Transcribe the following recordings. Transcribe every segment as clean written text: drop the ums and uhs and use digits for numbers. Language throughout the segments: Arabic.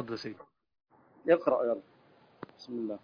تفضل سيدي. اقرأ يلا. بسم الله.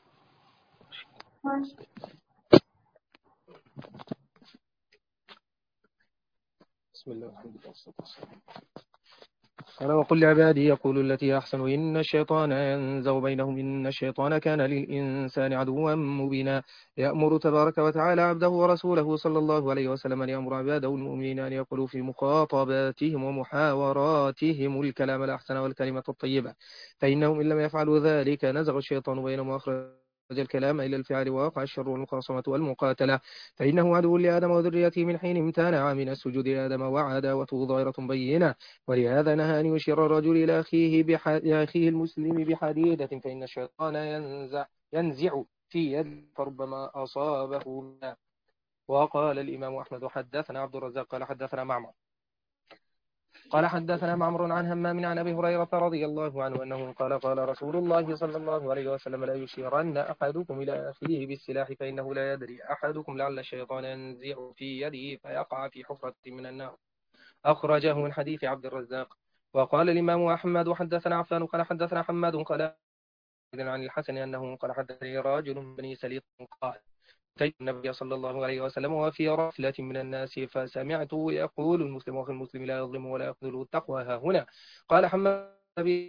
بسم الله والحمد لله والصلاة والسلام. قال وقل لعبادي يقول التي أحسن إن الشيطان ينزغ بينهم إن الشيطان كان للإنسان عدوا مبينا. يأمر تبارك وتعالى عبده ورسوله صلى الله عليه وسلم أن يأمر عباده المؤمنين أن يقولوا في مخاطباتهم ومحاوراتهم الكلام الأحسن والكلمة الطيبة، فإنهم إن لم يفعلوا ذلك نزغ الشيطان بينهم وأخرج الكلام إلى الفعل ووقع الشر والمخاصمة والمقاتلة، فإنه عدو لآدم وذريته من حين امتنع من السجود لآدم وعداوته ظاهرة بينة. ولهذا نهى أن يشير الرجل إلى أخيه المسلم بحديدة، فإن الشيطان ينزع في يد فربما أصابه منها. وقال الإمام أحمد حدثنا عبد الرزاق قال حدثنا معمر قال حدثنا معمر عن همام عن أبي هريرة رضي الله عنه أنه قال قال رسول الله صلى الله عليه وسلم لا يشيرن أحدكم إلى أخيه بالسلاح فإنه لا يدري أحدكم لعل الشيطان ينزع في يده فيقع في حفرة من النار. أخرجه من حديث عبد الرزاق. وقال الإمام أحمد وحدثنا عفان قال حدثنا حماد قال عن الحسن أنه قال حدثني راجل من بني سليط قال أتيت النبي صلى الله عليه وسلم وفي رحلة من الناس فسمعته يقول المسلم أخي المسلم لا يظلم ولا يخذل التقوى ها هنا. قال حماد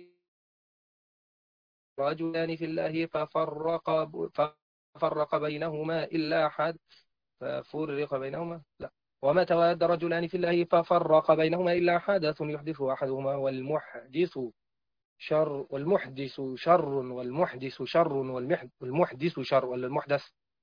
رجلان في الله ففرق بينهما إلا أحد ففرق بينهما لا وما تواد رجلان في الله ففرق بينهما إلا حدث يحدث أحدهما والمحدث شر والمحدث شر والمحدث شر ولا المحدث.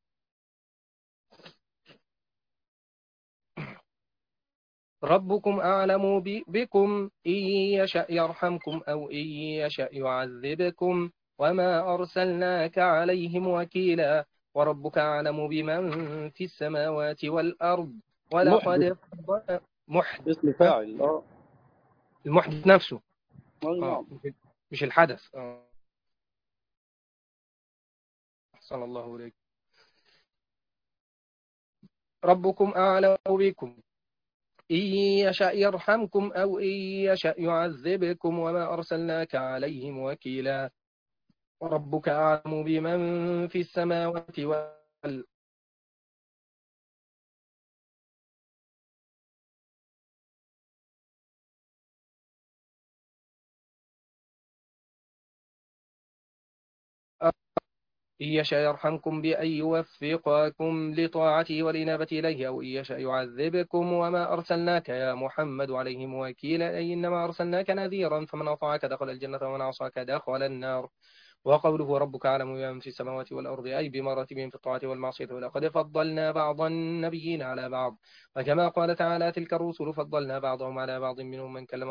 ربكم أعلم بكم إن يشأ يرحمكم أو إن يشأ يعذبكم وما أرسلناك عليهم وكيلا وربك أعلم بمن في السماوات والأرض ولقد محدث اسم فاعل. المحدث نفسه نعم. مش الحدث. أحسن الله إليك. ربكم أعلم بكم إن يشأ يرحمكم أو إن يشأ يعذبكم وما أرسلناك عليهم وكيلا وربك أعلم بمن في السماوات والأرض إن يشاء يرحمكم بأن يوفقكم لطاعته والإنابة إليه أو إن يشاء يعذبكم وما أرسلناك يا محمد عليهم وكيلا أي إنما أرسلناك نذيرا فمن أطاعك دخل الجنة ومن عصاك دخل النار. وقوله ربك أعلم بمن في السماوات والأرض أي بمراتبهم في الطاعة والمعصية ولقد فضلنا بعض النبيين على بعض وكما قال تعالى تلك الرسل فضلنا بعضهم على بعض منهم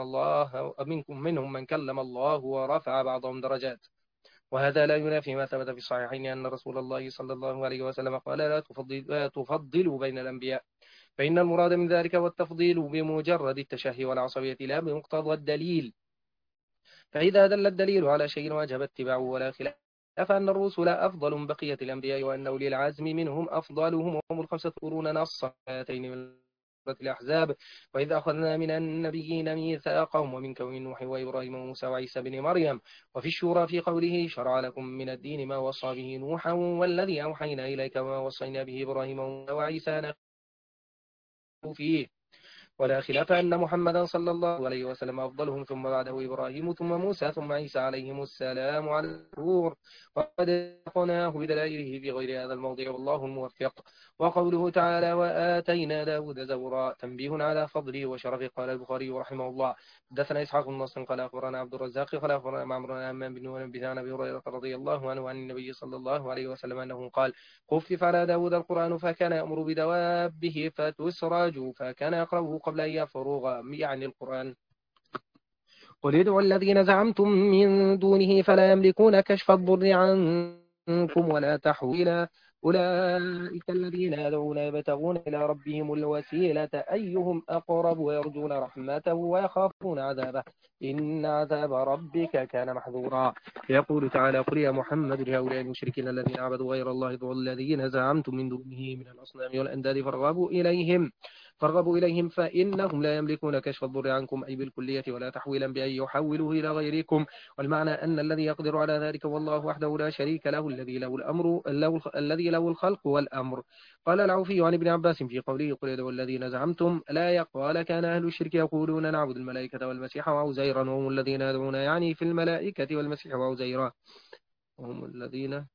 من كلم الله ورفع بعضهم درجات. وهذا لا ينافي ما ثبت في الصحيحين أن رسول الله صلى الله عليه وسلم قال لا تفضلوا بين الأنبياء فإن المراد من ذلك والتفضيل بمجرد التشهي والعصبية لا بمقتضى الدليل، فإذا دل الدليل على شيء واجب اتباعه ولا خلاف أن الرسل أفضل من بقية الأنبياء وأن أولي العزم منهم أفضلهم وهم الخمسة قرون نص آيتين من سورة الأحزاب وإذا أخذنا من النبيين ميثاقهم ومنك ومن نوح وإبراهيم وموسى وعيسى بن مريم وفي الشورى في قوله شرع لكم من الدين ما وصى به نوحا والذي أوحينا إليك وما وصينا به إبراهيم وعيسى فيه. ولا خلاف أن محمدا صلى الله عليه وسلم أفضلهم ثم بعده إبراهيم ثم موسى ثم عيسى عليهم السلام على الظهور وقد قناه بدلائله في غير هذا الموضع والله الموفق. وقوله تعالى وآتينا داود زبورا تنبيه على فضله وشرفه. قال البخاري رحمه الله حدثنا إسحاق بن نصر قال أخبرنا عبد الرزاق قال أخبرنا معمر بن همام بن منبه عن أبي هريرة رضي الله عنه عن النبي صلى الله عليه وسلم أنه قال خفف على داود القرآن فكان يأمر بدوابه فتسرج فكان يقرأه قبل أن يفرغ يعني القرآن. قل ادعوا الذين زعمتم من دونه فلا يملكون كشف الضر عنكم ولا تحويلا أولئك الذين يدعون يبتغون إلى ربهم الوسيلة أيهم أقرب ويرجون رحمته ويخافون عذابه إن عذاب ربك كان محذورا. يقول تعالى قل يا محمد لهؤلاء المشركين الذين عبدوا غير الله ادعوا الذين زعمتم من دونه من الأصنام والأنداد فارغبوا إليهم فارغبوا إليهم فإنهم لا يملكون كشف الضر عنكم أي بالكلية ولا تحويلا بأن يحولوه إلى غيركم. والمعنى أن الذي يقدر على ذلك والله وحده لا شريك له الذي له الأمر الذي له الخلق والأمر. قال العوفي عن ابن عباس في قوله قل ادعوا الذين زعمتم لا قال كان أهل الشرك يقولون نعبد الملائكة والمسيح وعزيرا وهم الذين يدعون يعني في الملائكة والمسيح وعزيرا وهم الذين.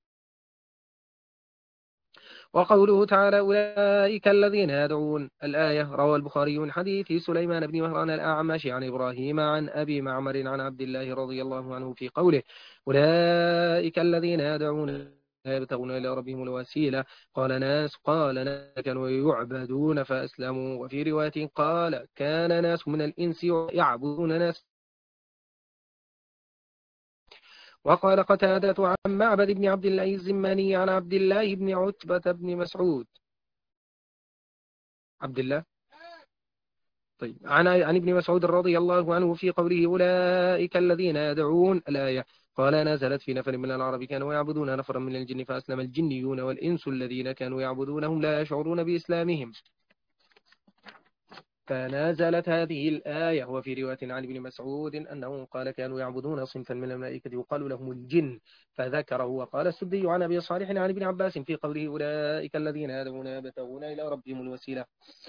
وقوله تعالى أولئك الذين يدعون الآية. روى البخاري من حديث سليمان بن مهران الأعمش عن إبراهيم عن أبي معمر عن عبد الله رضي الله عنه في قوله أولئك الذين يدعون يبتغون إلى ربهم الوسيلة. قال ناس كانوا يعبدون فأسلموا. وفي رواية قال كان ناس من الإنس يعبدون ناس. وقال قتادة عن معبد بن عبد الله الزماني عن عبد الله بن عتبة بن مسعود عبد الله طيب عن ابن مسعود رضي الله عنه في قوله أولئك الذين يدعون الآية. قال نزلت في نفر من العرب كانوا يعبدون نفرا من الجن فأسلم الجنيون والإنس الذين كانوا يعبدونهم لا يشعرون بإسلامهم فنزلت هذه الآية. وفي رواية عن ابن مسعود أنه قال كانوا يعبدون صنفا من الملائكة يقال لهم الجن فذكره. وقال السدي عن أبي صالح عن ابن عباس في قوله أولئك الذين يدعون يبتغون إلى ربهم الوسيلة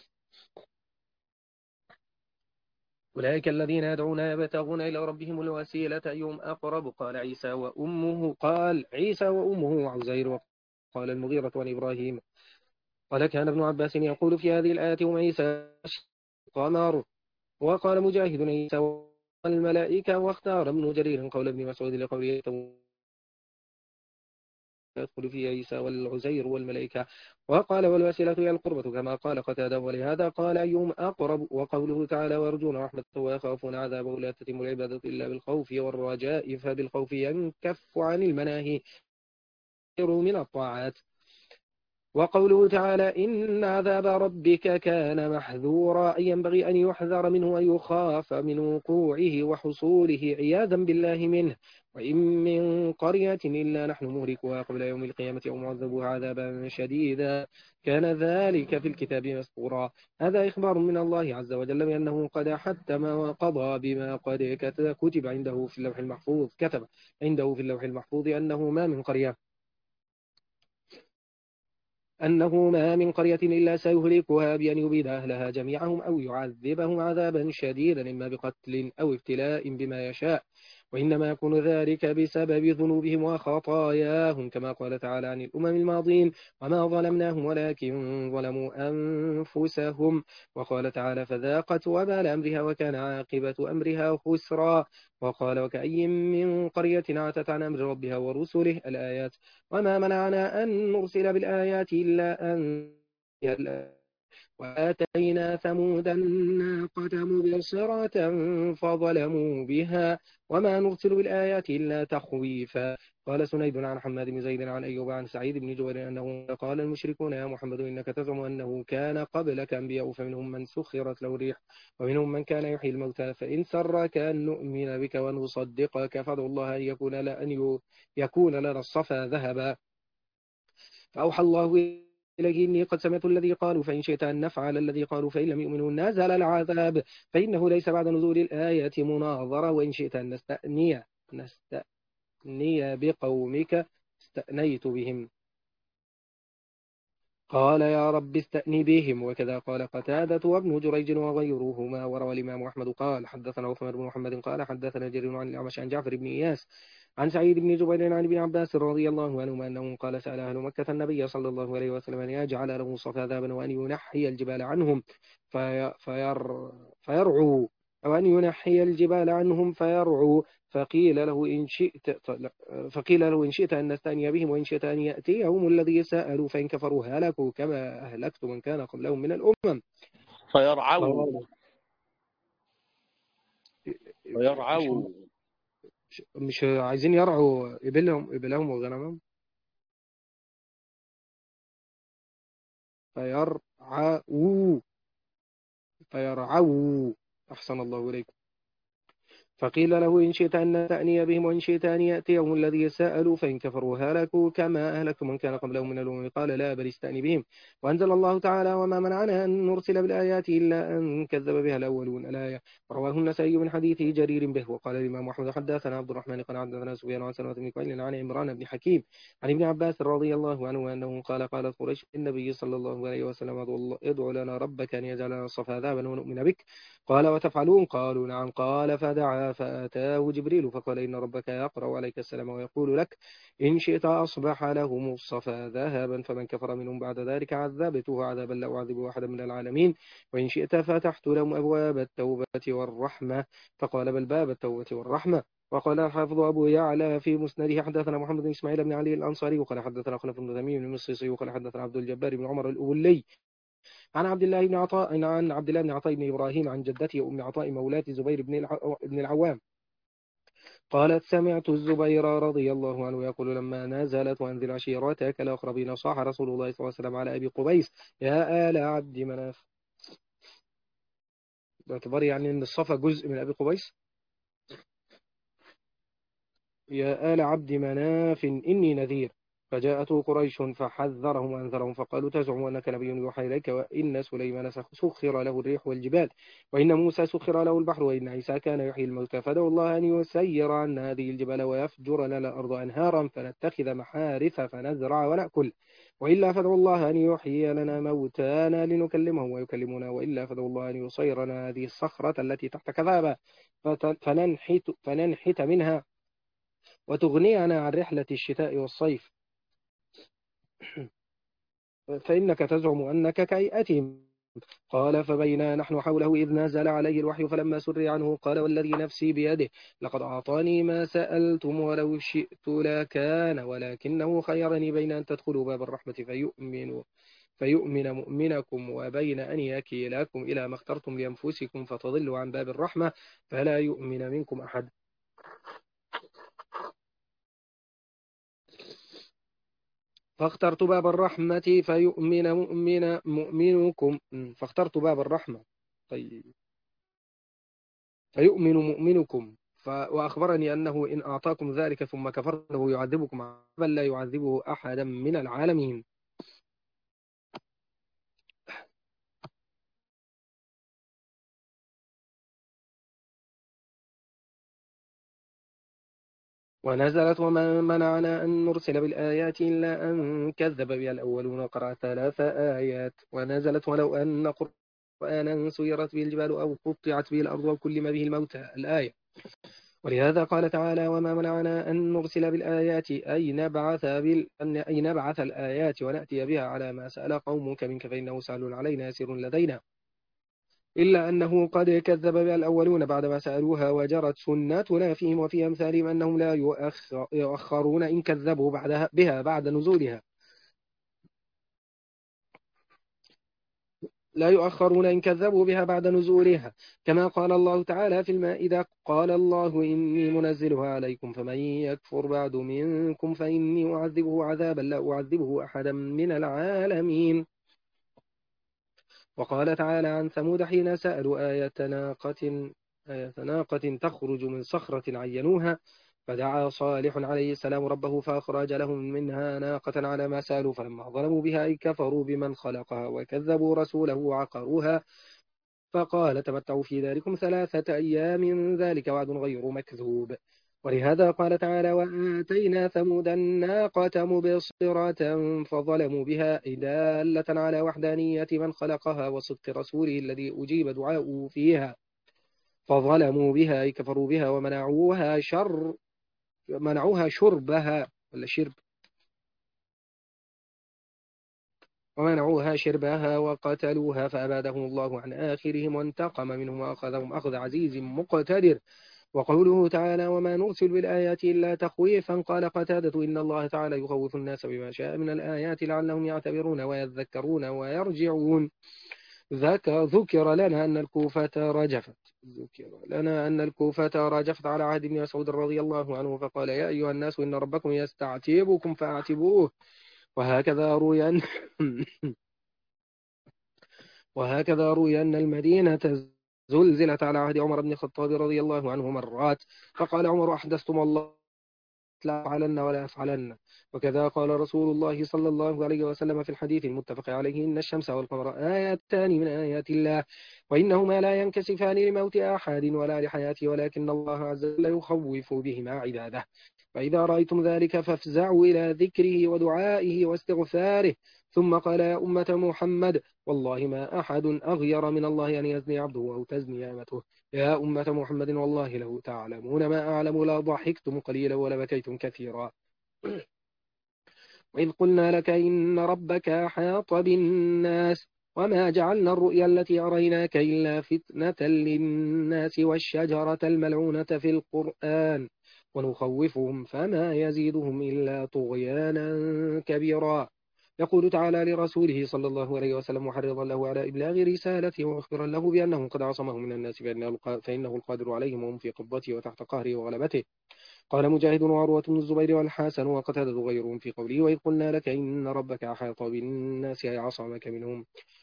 أولئك الذين يدعون يبتغون إلى ربهم الوسيلة أيهم أقرب. قال عيسى وأمه عزير. وقال المغيرة عن إبراهيم قال كان ابن عباس يقول في هذه الآية عيسى قمر. وقال مجاهد عيسى والملائكة. واختار ابن جرير قول ابن مسعود لقوله يدخل في عيسى والعزير والملائكة. وقال والوسيلة هي القربة كما قال قتادة ولهذا قال أيهم أقرب. وقوله تعالى ويرجون رحمته ويخافون عذابه لا تتم العبادة إلا بالخوف والرجاء فبالخوف ينكف عن المناهي من الطاعات. وقوله تعالى إن عذاب ربك كان محذورا أي ينبغي أن يحذر منه ويخاف من وقوعه وحصوله عياذا بالله منه. وإن من قرية إلا نحن مهلكها قبل يوم القيامة أو معذبها عذابا شديدا كان ذلك في الكتاب مسطورا. هذا إخبار من الله عز وجل بأنه قد حتم وقضى بما قد كتب عنده في اللوح المحفوظ أنه ما من قرية إلا سيهلكها بأن يبيد أهلها جميعهم أو يعذبهم عذابا شديدا إما بقتل أو ابتلاء بما يشاء. وإنما يكون ذلك بسبب ذنوبهم وخطاياهم كما قال تعالى عن الأمم الماضين وما ظلمناهم ولكن ظلموا أنفسهم. وقال تعالى فذاقت وبال أمرها وكان عاقبة أمرها خسرا. وقال وكأي من قرية عتت عن أمر ربها ورسله الآيات. وما منعنا أن نرسل بالآيات إلا أن وآتينا ثمود الناقة مبصرة فظلموا بها وما نرسل بالآيات إلا تخويفا. قال سنيد عن حماد بن زيد عن أيوب عن سعيد بن جبير أنه قال المشركون يا محمد إنك تزعم أنه كان قبلك أنبياء فمنهم من سخرت له الريح ومنهم من كان يحيي الموتى فإن سرك أن نؤمن بك ونصدقك فادع الله أن يكون لنا الصفا ذهبا. فأوحى الله إليه إني قد سمعت الذي قالوا فإن شئت أن نفعل الذي قالوا فإن لم يؤمنوا نزل العذاب فإنه ليس بعد نزول الآية مناظرة وإن شئت أن نستأني بقومك استأنيت بهم. قال يا رب استأني بهم. وكذا قال قتادة وابن جريج وغيرهما. وروى الإمام أحمد قال حدثنا عثمان بن محمد قال حدثنا جرير عن الأعمش عن جعفر بن إياس عن سعيد بن جبير عن ابن عباس رضي الله عنهما أنه قال سأل أهل مكة النبي صلى الله عليه وسلم أن يجعل له صفا ذهبا وأن ينحي الجبال عنهم فيرعوا أو أن ينحي الجبال عنهم فيرعوا. فقيل له إن شئت أن نستأني بهم وإن شئت أن يأتيهم الذي سألوا فإن كفروا هلكوا كما أهلكت من كان قبلهم من الأمم. فيرعوا مش عايزين يرعوا إبلهم وغنمهم فيرعوا أحسن الله إليكم. فقيل له إن شئت أن تأني بهم وإن شئت أن يأتيهم الذي سألوا فإن كفروا هلكوا كما أهلكت من كان قبلهم من الأمم قال لا بل استأني بهم. وأنزل الله تعالى وما منعنا أن نرسل بالآيات إلا أن كذب بها الأولون الآية. رواه النسائي من حديث جرير به. وقال الإمام أحمد حدثنا عبد الرحمن قال حدثنا سفيان عن سلمة بن كهيل عن عمران بن حكيم عن ابن عباس رضي الله عنه أنه قال قالت قريش النبي صلى الله عليه وسلم ادع لنا ربك أن يجعل لنا الصفا ذهبا ونؤمن بك. قال وتفعلون قالوا نعم. قال فدعا فأتاه جبريل فقال إن ربك يقرأ عليك السلام ويقول لك إن شئت أصبح لهم الصفا ذهبا فمن كفر منهم بعد ذلك عذبته عذابا لا أعذب أحدا من العالمين وإن شئت فتحت لهم أبواب التوبة والرحمة. فقال بل باب التوبة والرحمة. وقال الحافظ أبو يعلى في مسنده حدثنا محمد بن إسماعيل بن علي الأنصاري وقال حدثنا خلف بن تميم بن مصيصي وقال حدثنا عبد الجبار بن عمر الأولي عن عبد الله بن عطاء عن عبد الله بن عطاء بن إبراهيم عن جدته أم عطاء مولاة زبير بن العوام قالت سمعت الزبير رضي الله عنه يقول لما نزلت وأنزل عشيرتك الأقربين صاح رسول الله صلى الله عليه وسلم على أبي قبيس يا آل عبد مناف. باعتبار يعني أن الصفا جزء من أبي قبيس. يا آل عبد مناف إني نذير. فجاءته قريش فحذرهم وأنذرهم فقالوا تزعم أنك نبي يوحى إليك وإن سليمان سخر له الريح والجبال وإن موسى سخر له البحر وإن عيسى كان يحيي الموتى فدعوا الله أن يسير عنا هذه الجبال ويفجر لنا الأرض أنهارا فنتخذ محارث فنزرع ونأكل وإلا فادعوا الله أن يحيي لنا موتانا لنكلمهم ويكلمنا وإلا فادعوا الله أن يصيرنا هذه الصخرة التي تحت كذابة فننحت منها وتغنينا عن رحلة الشتاء والصيف فإنك تزعم أنك كهيئتهم. قال فبينا نحن حوله إذ نزل عليه الوحي فلما سري عنه قال والذي نفسي بيده لقد أعطاني ما سألتم ولو شئت لكان ولكنه خيرني بين أن تدخلوا باب الرحمة فيؤمن مؤمنكم وبين أن يكيلكم إلى ما اخترتم لأنفسكم فتضلوا عن باب الرحمة فلا يؤمن منكم أحد. فاخترت باب الرحمة مؤمنكم فاخترت باب الرحمة طيب فيؤمن مؤمنكم وأخبرني أنه إن أعطاكم ذلك ثم كفرته يعذبكم بل لا يعذبه أحدا من العالمين. ونزلت وما منعنا أن نرسل بالآيات إلا أن كذب بها الأولون قرأ 3 آيات. ونزلت ولو أن قرآنا سيرت به الجبال أو قطعت به الأرض وكلم به الموتى الآية. ولهذا قال تعالى وما منعنا أن نرسل بالآيات أي نبعث الآيات ونأتي بها على ما سأل قومك منك فإنه سهل علينا يسير لدينا إلا أنه قد كذب بها الأولون بعدما سألوها وجرت سنتنا فيهم وفي أمثالهم أنهم لا يؤخرون إن كذبوا بها بعد نزولها لا يؤخرون إن كذبوا بها بعد نزولها كما قال الله تعالى في المائدة قال الله إني منزلها عليكم فمن يكفر بعد منكم فإني أعذبه عذابا لا أعذبه أحدا من العالمين. وقال تعالى عن ثمود حين سألوا آية ناقة تخرج من صخرة عينوها فدعا صالح عليه السلام ربه فأخرج لهم منها ناقة على ما سألوا فلما ظلموا بها أي كفروا بمن خلقها وكذبوا رسوله وعقروها فقال تمتعوا في داركم 3 أيام ذلك وعد غير مكذوب. ولهذا قال تعالى وآتينا ثمود الناقة مبصرة فظلموا بها دالة على وحدانية من خلقها وصدق رسوله الذي أجيب دعاؤه فيها فظلموا بها أي كفروا بها منعوها شربها ولا شرب ومنعوها شربها وقتلوها فأبادهم الله عن آخرهم وانتقم منهم وأخذهم أخذ عزيز مقتدر. وقوله تعالى وما نرسل بالآيات إلا تخويفا قال قتادة إن الله تعالى يخوف الناس بما شاء من الآيات لعلهم يعتبرون ويذكرون ويرجعون. ذكر لنا أن الكوفة رجفت على عهد ابن مسعود رضي الله عنه فقال يا أيها الناس إن ربكم يستعتبكم فأعتبوه. وهكذا روي أن المدينة زلزلت على عهد عمر بن الخطاب رضي الله عنه مرات، فقال عمر: أحدثتم الله، لا أفعلن ولا أفعلن. وكذا قال رسول الله صلى الله عليه وسلم في الحديث المتفق عليه: إن الشمس والقمر آيتان من آيات الله، وإنهما لا ينكسفان لموت أحد ولا لحياته، ولكن الله عز وجل يخوف بهما عباده. فإذا رأيتم ذلك فافزعوا إلى ذكره ودعائه واستغفاره. ثم قال: يا أمة محمد، والله ما أحد أغير من الله أن يزني عبده أو تزني أمته. يا أمة محمد، والله لو تعلمون ما أعلم لضحكتم قليلا ولبكيتم كثيرا. وإذ قلنا لك إن ربك أحاط بالناس وما جعلنا الرؤيا التي أريناك إلا فتنة للناس والشجرة الملعونة في القرآن ونخوفهم فما يزيدهم إلا طغيانا كبيرا. يقول تعالى لرسوله صلى الله عليه وسلم محرضا له على إبلاغ رسالته ومخبرا له بأنه قد عصمه من الناس فإنه القادر عليهم وهم في قبضته وتحت قهره وغلبته. قال مجاهد وعروة بن الزبير والحسن وقتادة غيرهم في قوله: وإذ قلنا لك إن ربك أحاط بالناس أي عصمك منهم.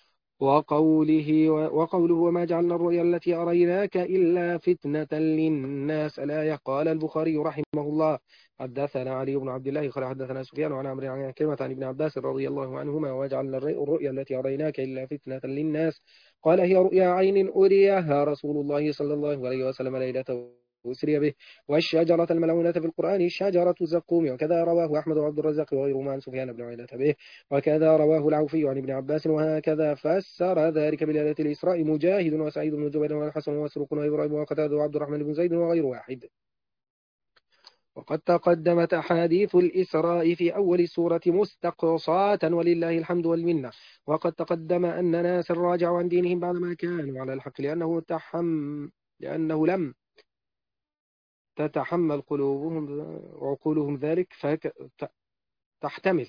وقوله وما جعلنا الرؤيا التي أريناك إلا فتنة للناس الآية. قال البخاري رحمه الله: حدثنا علي بن عبد الله قال حدثنا سفيان عن عمرو عن كلمة عن ابن عباس رضي الله عنهما: وجعلنا الرؤيا التي أريناك إلا فتنة للناس. قال: هي رؤيا عين أريها رسول الله صلى الله عليه وسلم ليلة أسري به، والشجرة الملعونة في القرآن شجرة زقوم. وكذا رواه أحمد وعبد الرزاق وغيرهما عن سفيان بن عيينة به، وكذا رواه العوفي عن ابن عباس. وهكذا فسر ذلك بليلة الإسراء مجاهد وسعيد بن جبير والحسن ومسروق وإبراهيم وقتادة وعبد الرحمن بن زيد وغير واحد. وقد تقدمت أحاديث الإسراء في أول السورة مستقصاة ولله الحمد والمنة. وقد تقدم أن ناس راجعوا عن دينهم بعدما كانوا على الحق لأنه لم تتحمل قلوبهم وعقولهم ذلك تحتمل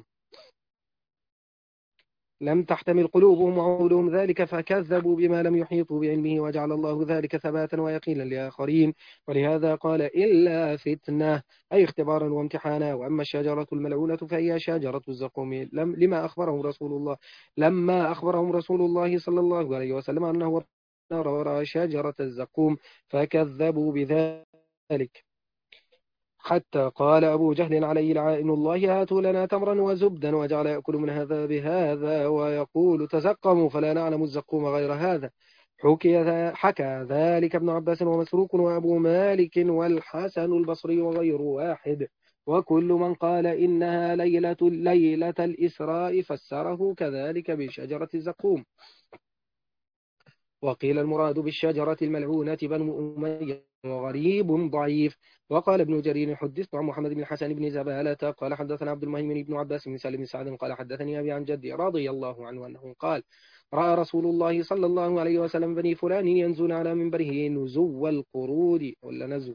لم تحتمل قلوبهم وعقولهم ذلك فكذبوا بما لم يحيطوا بعلمه، وجعل الله ذلك ثباتا ويقينا لآخرين. ولهذا قال: إلا فتنة، أي اختبارا وامتحانا. وأما الشجرة الملعونة فهي شجرة الزقوم. لما أخبرهم رسول الله صلى الله عليه وسلم أنه رأى شجرة الزقوم فكذبوا بذلك، حتى قال أبو جهل عليه لعائن الله: هاتوا لنا تمرا وزبدا، وجعل يأكل من هذا بهذا ويقول: تزقموا فلا نعلم الزقوم غير هذا. حكى ذلك ابن عباس ومسروق وأبو مالك والحسن البصري وغير واحد. وكل من قال إنها ليلة الإسراء فسره كذلك بشجرة الزقوم. وقيل المراد بالشجرة الملعونة بنو أمية، وغريب ضعيف. وقال ابن جرير: حدثت عن محمد بن الحسن بن زبالة قال حدثنا عبد المهيمن بن عباس بن سالم بن سعد قال حدثني أبي عن جدي رضي الله عنه أنه قال: رأى رسول الله صلى الله عليه وسلم بني فلان ينزون على منبره نزو القرود ولا نزو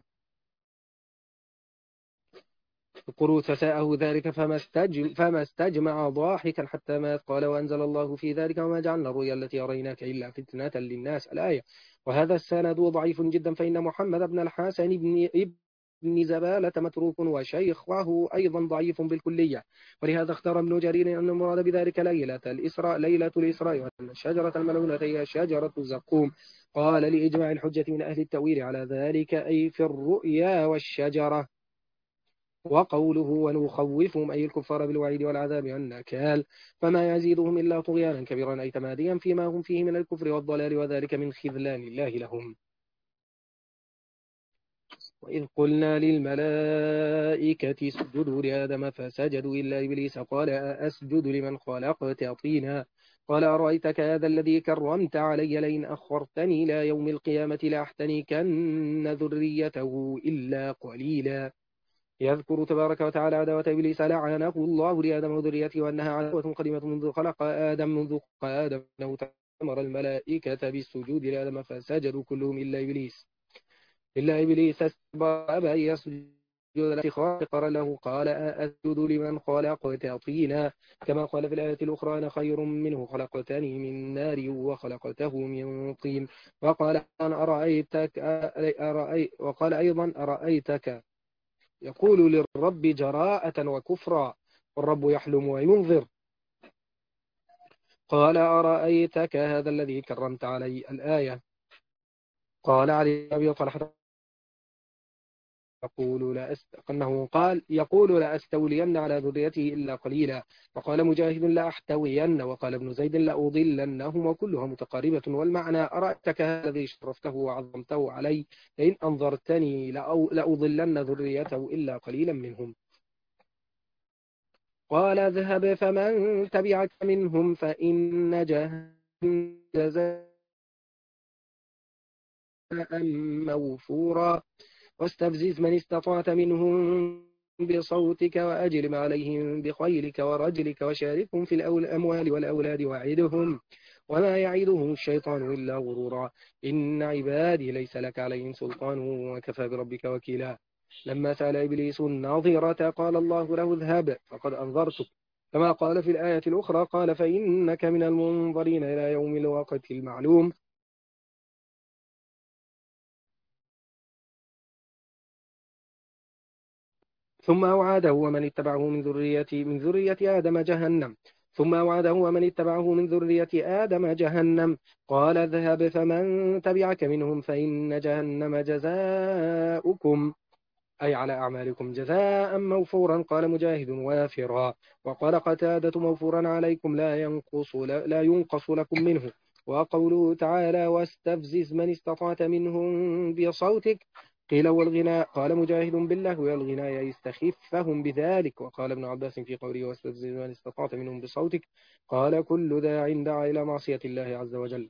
القرود، فساءه ذلك فما استجمع ضاحكا حتى مات. قال: وأنزل الله في ذلك: وما جعلنا الرؤيا التي أريناك إلا فتنة للناس الآية. وهذا السند ضعيف جدا، فإن محمد بن الحسن ابن زبالة متروك، وشيخه أيضا ضعيف بالكلية. ولهذا اختار ابن جرير أن المراد بذلك ليلة الإسراء، وأن الشجرة الملعونة هي شجرة الزقوم. قال: لإجماع الحجة من أهل التأويل على ذلك، أي في الرؤيا والشجرة. وقوله: ونخوفهم أي الكفار بالوعيد والعذاب والنكال فما يزيدهم إلا طغيانا كبيرا، أي تماديا فيما هم فيه من الكفر والضلال، وذلك من خذلان الله لهم. وإذ قلنا للملائكة اسجدوا لآدم فسجدوا إلا إبليس قال: أسجد لمن خلقت طينا. قال: أرأيتك هذا الذي كرمت علي لئن أخرتني إلى يوم القيامة لأحتنكن ذريته إلا قليلا. يذكر تبارك وتعالى عداوة إبليس لعنه الله لآدم وذريته، وأنها عداوة قديمة منذ خلق آدم أنه أمر الملائكة بالسجود لآدم فسجدوا كلهم إلا إبليس استكبر أبى أن يسجد التي خلق له. قال: أسجد لمن خلقت طينا، كما قال في الآية الأخرى: أنا خير منه خلقتني من نار وخلقته من طين. وقال أيضا: أرأيتك يقول للرب جراءة وكفرا، والرب يحلم وينظر. قال: أرأيتك هذا الذي كرمت علي الآية. قال علي بن أبي طلحة يقول لا أستولين على ذريته إلا قليلا. وقال مجاهد لا أحتوين. وقال ابن زيد لا أضلنهم. وكلها متقاربة والمعنى أرأتك الذي شرفته وعظمته علي لئن أنظرتني لأضلن ذريته إلا قليلا منهم. قال اذهب فمن تبعك منهم فإن جهنم جزاء موفورا. واستفزز من استطعت منهم بصوتك وأجلب عليهم بخيلك ورجلك وشاركهم في الأموال والأولاد وعدهم وما يعدهم الشيطان إلا غرورا. إن عبادي ليس لك عليهم سلطان وكفى بربك وكيلا. لما سأل إبليس الناظرة قال الله له اذهب فقد أنظرتك. كما قال في الآية الأخرى قال فإنك من المنظرين إلى يوم الوقت المعلوم. ثم أوعده ومن اتبعه من ذرية آدم جهنم. قال اذهب فمن تبعك منهم فإن جهنم جزاؤكم أي على أعمالكم جزاء موفورا. قال مجاهد وافرا. وقال قتادة موفورا عليكم لا ينقص لكم منه. وقوله تعالى واستفزز من استطعت منهم بصوتك قيل والغناء. قال مجاهد بالله والغناء يستخفهم بذلك. وقال ابن عباس في قوله واستفزز من استطعت منهم بصوتك قال كل داع دعا إلى معصية الله عز وجل.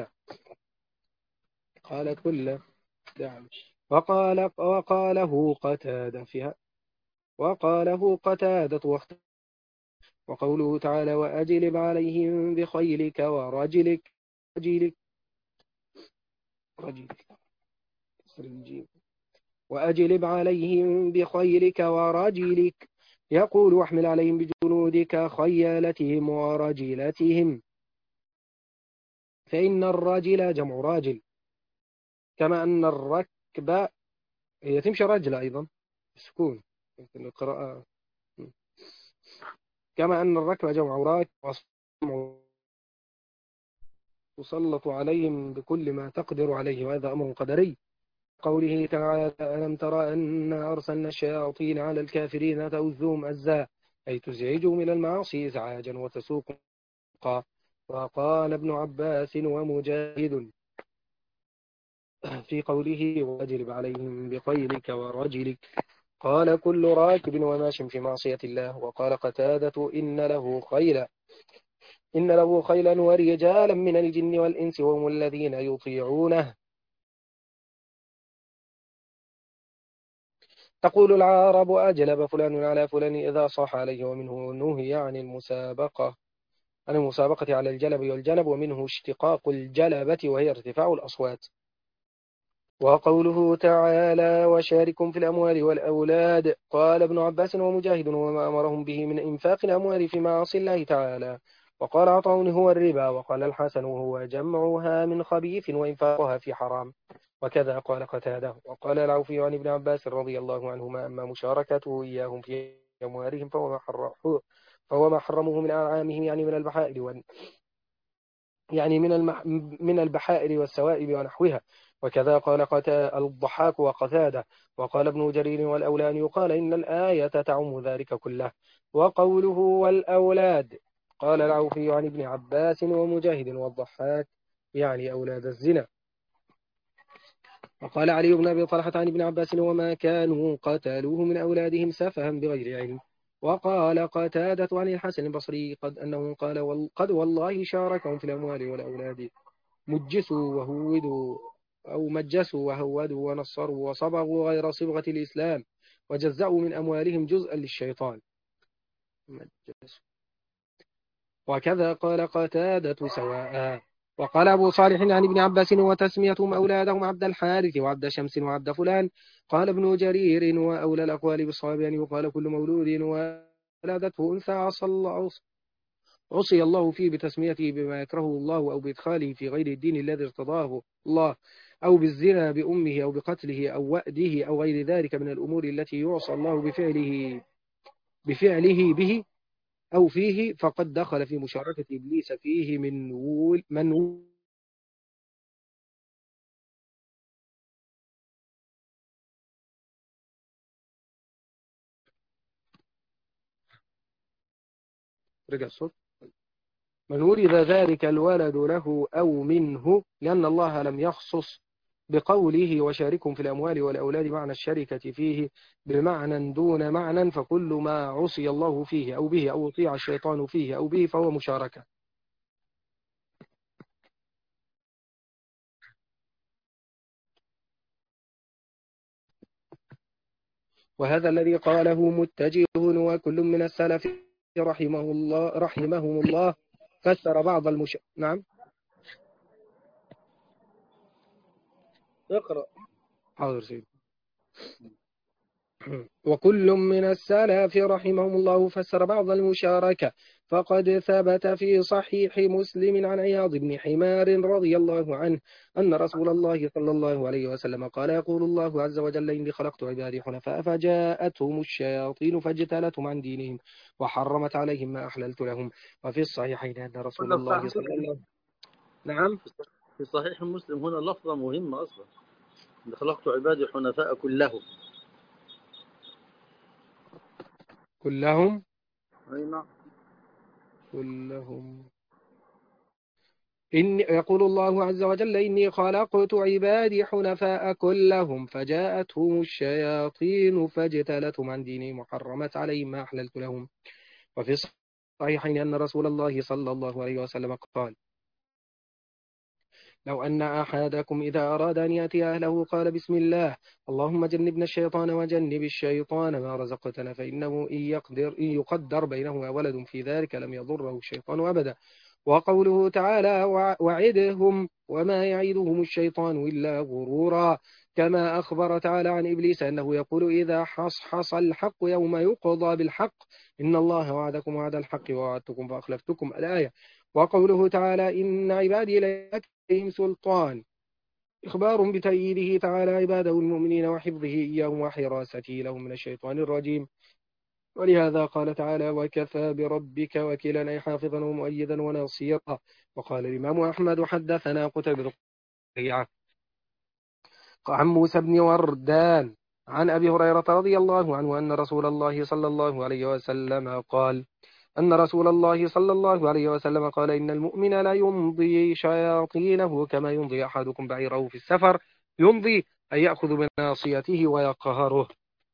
كل داع. وقاله قتادة فيها وقوله تعالى وأجلب عليهم بخيلك ورجلك رجلك وأجلب عليهم بخيلك ورجلك. يقول واحمل عليهم بجنودك خيالتهم ورجلتهم. فإن الرجل جمع راجل كما أن الركب هي تمشي رجل أيضا سكون القراءة. كما أن الركب جمع راكب تسلط عليهم بكل ما تقدر عليه وهذا أمر قدري. قوله تعالى ألم ترى أن أرسلنا الشياطين على الكافرين تؤذهم أزا أي تزعجهم إلى المعاصي إزعاجا وتسوق. وقال ابن عباس ومجاهد في قوله واجلب عليهم بخيلك ورجلك قال كل راكب وماش في معصية الله. وقال قتادة إن له خيلا ورجالا من الجن والإنس وهم الذين يطيعونه. تقول العرب أجلب فلان على فلان إذا صاح عليه. ومنه نهي عن المسابقة على الجلب والجلب. ومنه اشتقاق الجلبة وهي ارتفاع الأصوات. وقوله تعالى وشاركهم في الأموال والأولاد. قال ابن عباس ومجاهد وما أمرهم به من إنفاق الأموال في معاصي الله تعالى. وقال عطاء هو الربا. وقال الحسن وهو جمعها من خبيث وإنفاقها في حرام. وكذا قال قتادة. وقال العوفي عن ابن عباس رضي الله عنهما أما مشاركته إياهم في أموالهم فهو ما حرمه من أنعامهم يعني من البحائر من البحائر والسوائب ونحوها. وكذا قال الضحاك وقتادة. وقال ابن جرير والأولى أن يقال إن الآية تعم ذلك كله. وقوله والأولاد قال العوفي عن ابن عباس ومجاهد والضحاك يعني أولاد الزنا. وقال علي بن أبي طلحة عن ابن عباس وما كانوا قتلوه من أولادهم سفها بغير علم. وقال قتادة عن الحسن البصري أنه قال قد والله شاركهم في الأموال والأولاد مجسوا وهودوا ونصروا وصبغوا غير صبغة الإسلام وجزعوا من أموالهم جزءا للشيطان. وكذا قال قتادة سواء. وقال أبو صالح عن ابن عباس وتسميتهم أولادهم عبد الحارث وعبد شمس وعبد فلان. قال ابن جرير وأولى الأقوال بالصواب أن يقال كل مولود ولدته أنثى عصي الله فيه بتسميته بما يكرهه الله أو بإدخاله في غير الدين الذي ارتضاه الله أو بالزنا بأمه أو بقتله أو وأده أو غير ذلك من الأمور التي يعصى الله بفعله به أو فيه فقد دخل في مشاركة إبليس فيه من رجع الصوت. من ولد ذلك الولد له أو منه، لأن الله لم يخصص بقوله وشاركهم في الأموال والأولاد معنى الشركة فيه بمعنى دون معنى، فكل ما عصي الله فيه أو به أو أطيع الشيطان فيه أو به فهو مشاركة. وهذا الذي قاله متجه، وكل من السلف رحمهم الله فسر بعض نعم اقرأ. حاضر سيدي. وكل من السلف رحمهم الله فسر بعض المشاركة، فقد ثبت في صحيح مسلم عن عياض بن حمار رضي الله عنه أن رسول الله صلى الله عليه وسلم قال يقول الله عز وجل إني خلقت عبادي حنفاء فجاءتهم الشياطين فاجتالتهم عن دينهم وحرمت عليهم ما أحللت لهم. وفي الصحيحين أن رسول قلنا في صحيح الله صلى مسلم. الله نعم في صحيح مسلم هنا لفظة مهمة أصلا، إن خلقت عبادي حنفاء كلهم. كلهم أي نعم. كلهم يقول الله عز وجل إني خلقت عبادي حنفاء كلهم فجاءتهم الشياطين فاجتالتهم عن دينهم وحرمت عليهم ما أحللت لهم. وفي الصحيحين أن رسول الله صلى الله عليه وسلم قال لو أن أحدكم إذا أراد أن يأتي أهله قال بسم الله اللهم جنبنا الشيطان وجنب الشيطان ما رزقتنا، فإنه إن يقدر بينهما ولد في ذلك لم يضره الشيطان أبدا. وقوله تعالى وعدهم وما يعيدهم الشيطان إلا غرورا، كما أخبر تعالى عن إبليس أنه يقول إذا حصحص الحق يوم يقضى بالحق إن الله وعدكم وعد الحق ووعدتكم فأخلفتكم الآية. وقوله تعالى إن عبادي ليس لهم سلطان، إخبار بتأييده تعالى عباده المؤمنين وحفظه إياهم وحراسته لهم من الشيطان الرجيم. ولهذا قال تعالى وكفى بربك وكيلا أي حافظا ومؤيدا وناصيرا. وقال الإمام أحمد حدثنا قتيبة عن موسى بن وردان عن أبي هريرة رضي الله عنه أن رسول الله صلى الله عليه وسلم قال إن المؤمن لا يمضي شياطينه كما يمضي أحدكم بعيره في السفر، يمضي أن يأخذ بناصيته ويقهره.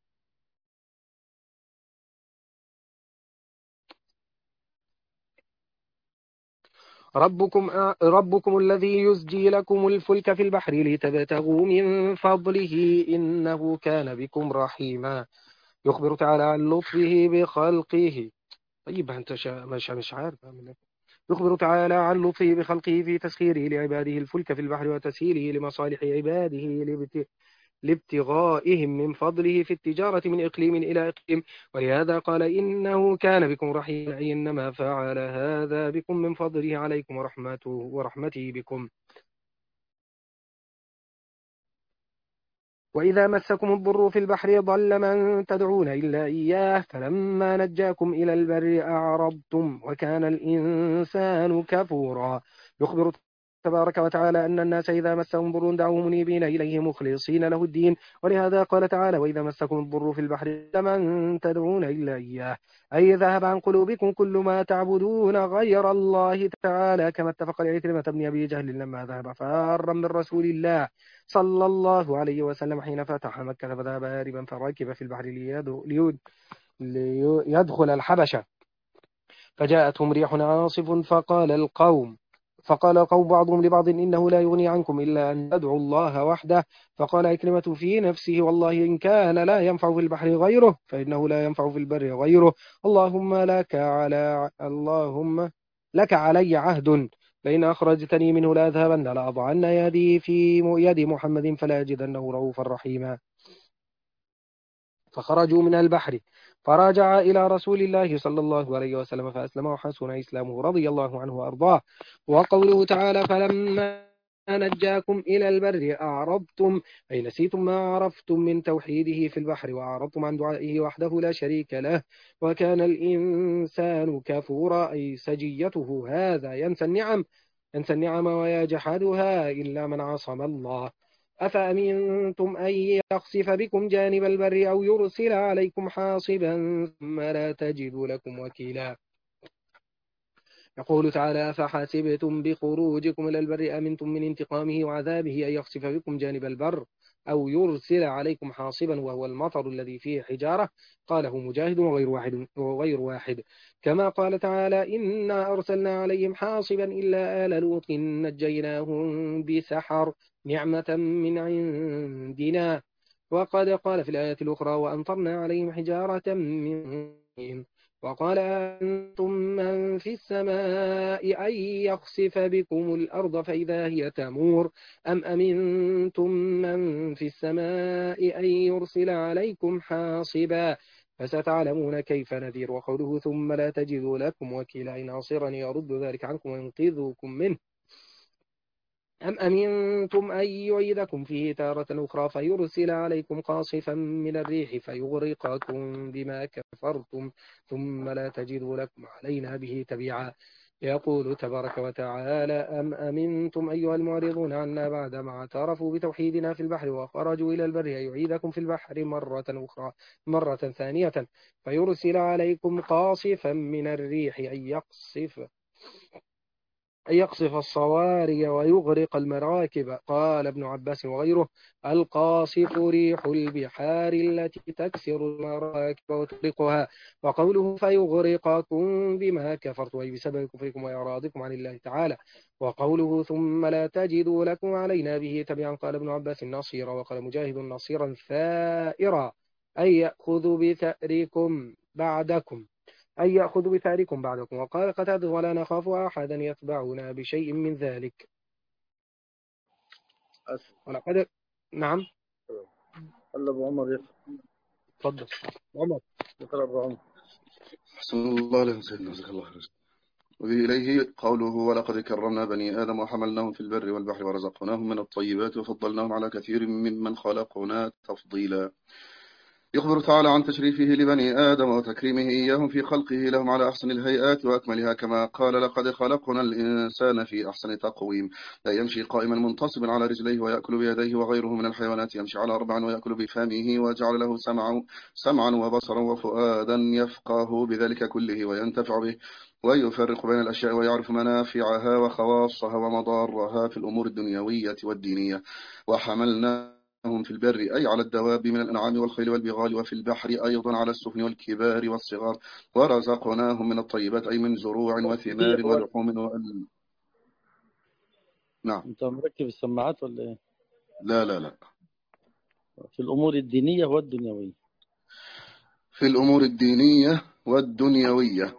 ربكم الذي يزجي لكم الفلك في البحر لتبتغوا من فضله إنه كان بكم رحيما. يخبر تعالى عن لطفه بخلقه. طيب أنت مش عارف. يخبر تعالى عن لطفه بخلقه في تسخيره لعباده الفلك في البحر وتسهيله لمصالح عباده لابتغائهم من فضله في التجارة من إقليم إلى إقليم. ولهذا قال إنه كان بكم رحيما، إنما فعل هذا بكم من فضله عليكم ورحمته بكم. وإذا مسكم الضر في البحر ضل من تدعون إلا إياه فلما نجاكم إلى البر أعرضتم وكان الإنسان كفورا. يخبر تبارك وتعالى أن الناس إذا مسهم ضر دعوا منيبين إليه مخلصين له الدين. ولهذا قال تعالى وإذا مسكم الضر في البحر لمن تدعون إلا إياه، أي ذهب عن قلوبكم كل ما تعبدون غير الله تعالى، كما اتفق العكرمة بن أبي جهل لما ذهب فارا من رسول الله صلى الله عليه وسلم حين فتح مكة فذهب هاربا فركب في البحر ليدخل الحبشة، فجاءتهم ريح عاصف فقال القوم بعضهم لبعض إنه لا يغني عنكم إلا أن تدعوا الله وحده. فقال عكرمة في نفسه والله إن كان لا ينفع في البحر غيره فإنه لا ينفع في البر غيره. اللهم لك علي عهد فإن أخرجتني منه لأذهبن لأضعن يدي في يد محمد فلا أجدنه رؤوفا رحيما. فخرجوا من البحر فرجع إلى رسول الله صلى الله عليه وسلم فأسلم وحسن إسلامه رضي الله عنه وأرضاه. وقوله تعالى فلما نجاكم إلى البر أعرضتم أي نسيتم ما عرفتم من توحيده في البحر وأعرضتم عن دعائه وحده لا شريك له. وكان الإنسان كفورا أي سجيته هذا ينسى النعم ويجحدها إلا من عصم الله. أفأمنتم أن يخسف بكم جانب البر أو يرسل عليكم حاصبا ثم لا تجدوا لكم وكيلا. يقول تعالى: أفحسبتم بخروجكم إلى البر أمنتم من انتقامه وعذابه أن يخسف بكم جانب البر أو يرسل عليكم حاصبا وهو المطر الذي فيه حجارة. قاله مجاهد وغير واحد. كما قال تعالى: إنا أرسلنا عليهم حاصبا إلا آل لوط نجيناهم بسحر نعمة من عندنا. وقد قال في الآية الأخرى: وأمطرنا عليهم حجارة من طين. وقال: أنتم من في السماء أن يخسف بكم الأرض فإذا هي تمور أم أمنتم من في السماء أن يرسل عليكم حاصبا فستعلمون كيف نذير. وقوله: ثم لا تجدوا لكم وكيلا ناصرا يرد ذلك عنكم وينقذكم منه أم أمنتم أن يعيدكم فيه تارة أخرى فيرسل عليكم قاصفا من الريح فيغرقكم بما كفرتم ثم لا تجدوا لكم علينا به تبيعا. يقول تبارك وتعالى: أم أمنتم أيها المعرضون عنا بعدما اعترفوا بتوحيدنا في البحر وخرجوا إلى البر أن يعيدكم في البحر مرة ثانية فيرسل عليكم قاصفا من الريح أن يقصف الصواري ويغرق المراكب. قال ابن عباس وغيره: القاصف ريح البحار التي تكسر المراكب وتغرقها. وقوله: فيغرقكم بما كفرتم أي بسبب كفركم وإعراضكم عن الله تعالى. وقوله: ثم لا تجدوا لكم علينا به تبعا. قال ابن عباس: نصيرا. وقال مجاهد: نصيرا ثائرا أي يأخذ بثأركم بعدكم أن يأخذ بثاركم بعدكم. وقال قتادة: ولا نخاف أحدا يتبعنا بشيء من ذلك. أسف. ولقد نعم. قال أبو عمر يقرأ. تفضل عمر. يقرأ أبو عمر. أحسن الله عليه سيدنا، جزاك الله خير. وإليه قوله: ولقد كرمنا بني آدم وحملناهم في البر والبحر ورزقناهم من الطيبات وفضلناهم على كثير ممن خلقنا تفضيلا. يخبر تعالى عن تشريفه لبني آدم وتكريمه إياهم في خلقه لهم على أحسن الهيئات وأكملها، كما قال: لقد خلقنا الإنسان في أحسن تقويم، لا يمشي قائما منتصبا على رجليه ويأكل بيديه، وغيره من الحيوانات يمشي على أربع ويأكل بفمه، وجعل له سمعا وبصرا وفؤادا يفقه بذلك كله وينتفع به، ويفرق بين الأشياء ويعرف منافعها وخواصها ومضارها في الأمور الدنيوية والدينية. وحملنا في البر أي على الدواب من الأنعام والخيل والبغال، وفي البحر أيضا على السفن والكبار والصغار، ورزقناهم من الطيبات أي من زروع وثمار ولحوم نعم. أنت مركب السماعات ولا إيه؟ لا لا لا، في الأمور الدينية والدنيوية. في الأمور الدينية والدنيوية.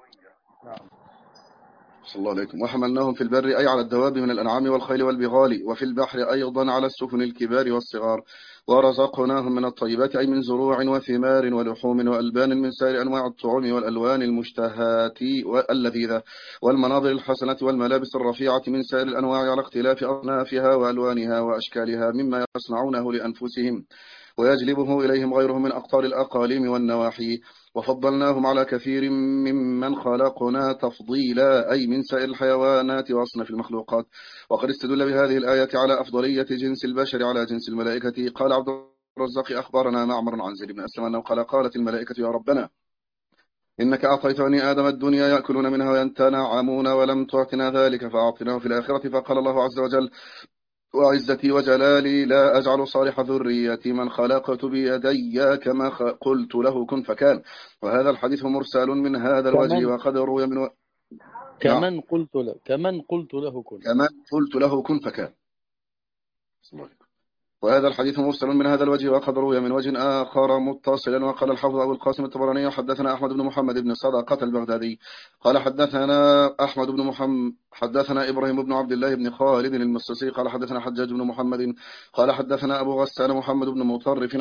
صلى الله عليكم. وحملناهم في البر أي على الدواب من الأنعام والخيل والبغال، وفي البحر أيضا على السفن الكبار والصغار، ورزقناهم من الطيبات أي من زروع وثمار ولحوم وألبان من سائر أنواع الطعوم والألوان المشتهاة واللذيذة والمناظر الحسنة والملابس الرفيعة من سائر الأنواع على اختلاف أصنافها وألوانها وأشكالها مما يصنعونه لأنفسهم ويجلبه إليهم غيرهم من أقطار الأقاليم والنواحي. وفضلناهم على كثير ممن خلقنا تفضيلا أي من سائر الحيوانات وأصناف المخلوقات. وقد استدل بهذه الآية على أفضلية جنس البشر على جنس الملائكة. قال عبد الرزاق: أخبرنا معمر عن زيد بن أسلم أنه قال: قالت الملائكة: يا ربنا، إنك أعطيت بني آدم الدنيا يأكلون منها ويتنعمون ولم تعطنا ذلك فأعطناه في الآخرة. فقال الله عز وجل: وعزتي وجلالي لا أجعل صالح ذريتي من خلقت بيدي كما قلت له كن فكان. وهذا الحديث مرسل من هذا الوجه وقد روي من كمن قلت له كن. كمان قلت له كن فكان. وهذا الحديث مرسل من هذا الوجه وقد روي من وجه آخر متصلا. وقال الحافظ أبو القاسم الطبراني: حدثنا أحمد بن محمد بن صدقة البغدادي قال حدثنا أحمد بن محمد حدثنا إبراهيم بن عبد الله بن خالد المصري قال حدثنا حجاج بن محمد قال حدثنا أبو غسان محمد بن مطرف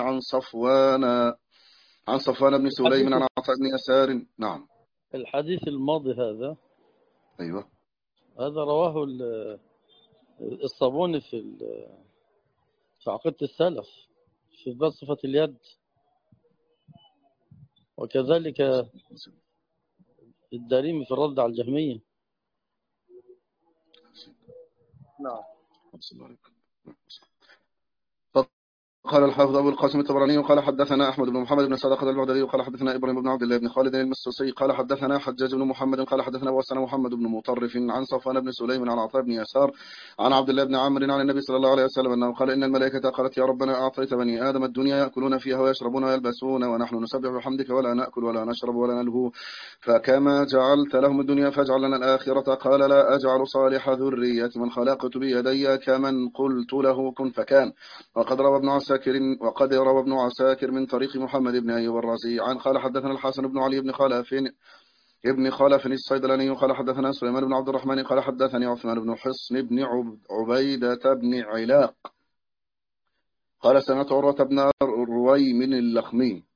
عن صفوان بن سليم عن عطاء بن يسار. نعم. الحديث الماضي هذا أيوة، هذا رواه الصابوني في عقيدة السلف في باب صفة اليد، وكذلك الدارمي في الرد على الجهمية. نعم. قال الحافظ أبو القاسم الطبراني قال حدثنا أحمد بن محمد بن صدقة البغدادي قال حدثنا إبراهيم بن عبد الله بن خالد المسوسي قال حدثنا حجاج بن محمد قال حدثنا وسنا محمد بن مطرف عن صفوان بن سليم عن عطاء بن يسار عن عبد الله بن عمرو عن النبي صلى الله عليه وسلم أنه قال إن الملائكة قالت يا ربنا أعطيت بني آدم الدنيا يأكلون فيها ويشربون ويلبسون ونحن نسبح بحمدك ولا نأكل ولا نشرب ولا نلهو فكما جعلت لهم الدنيا فاجعل لنا الآخرة قال لا أجعل صالح ذرية من خلقت بيدي كمن قلت له كن فكان. وقد روى ابن عساكر من طريق محمد بن أيوب الرازي عن قال حدثنا الحسن بن علي بن خلف الصيدلاني قال حدثنا سليمان بن عبد الرحمن قال حدثني عثمان بن حصن بن عبيدة بن علاق قال سمعت عروة بن رويم اللخمي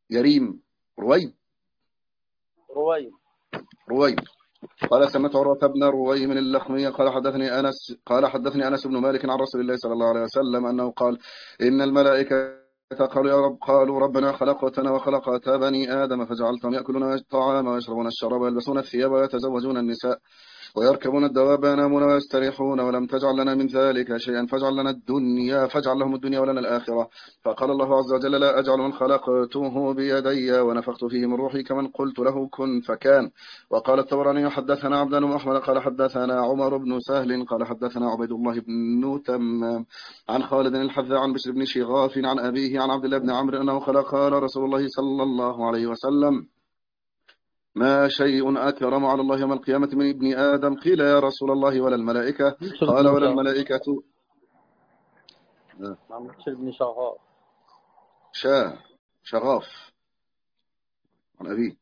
رويم قال سمعت عروة بن رويم اللخمي قال حدثني أنس بن مالك عن رسول الله صلى الله عليه وسلم أنه قال إن الملائكة قالوا يا رب قالوا ربنا خلقتنا وخلقت بني آدم فجعلتهم يأكلون الطعام ويشربون الشراب ويلبسون الثياب ويتزوجون النساء ويركبون الدواب وينامون ويستريحون ولم تجعل لنا من ذلك شيئا فاجعل لهم الدنيا ولنا الآخرة. فقال الله عز وجل لا أجعل من خلقته بيدي ونفخت فيه من روحي كمن قلت له كن فكان. وقال الطبراني حدثنا عبدان بن أحمد قال حدثنا عمر بن سهل قال حدثنا عبيد الله بن تمام عن خالد الحذاء عن بشر بن شغاف عن أبيه عن عبد الله بن عمرو أنه قال رسول الله صلى الله عليه وسلم ما شيء أكرم على الله يوم القيامة من ابن آدم قيل يا رسول الله ولا الملائكة قال ولا الملائكة بشر بن شغاف عن أبيه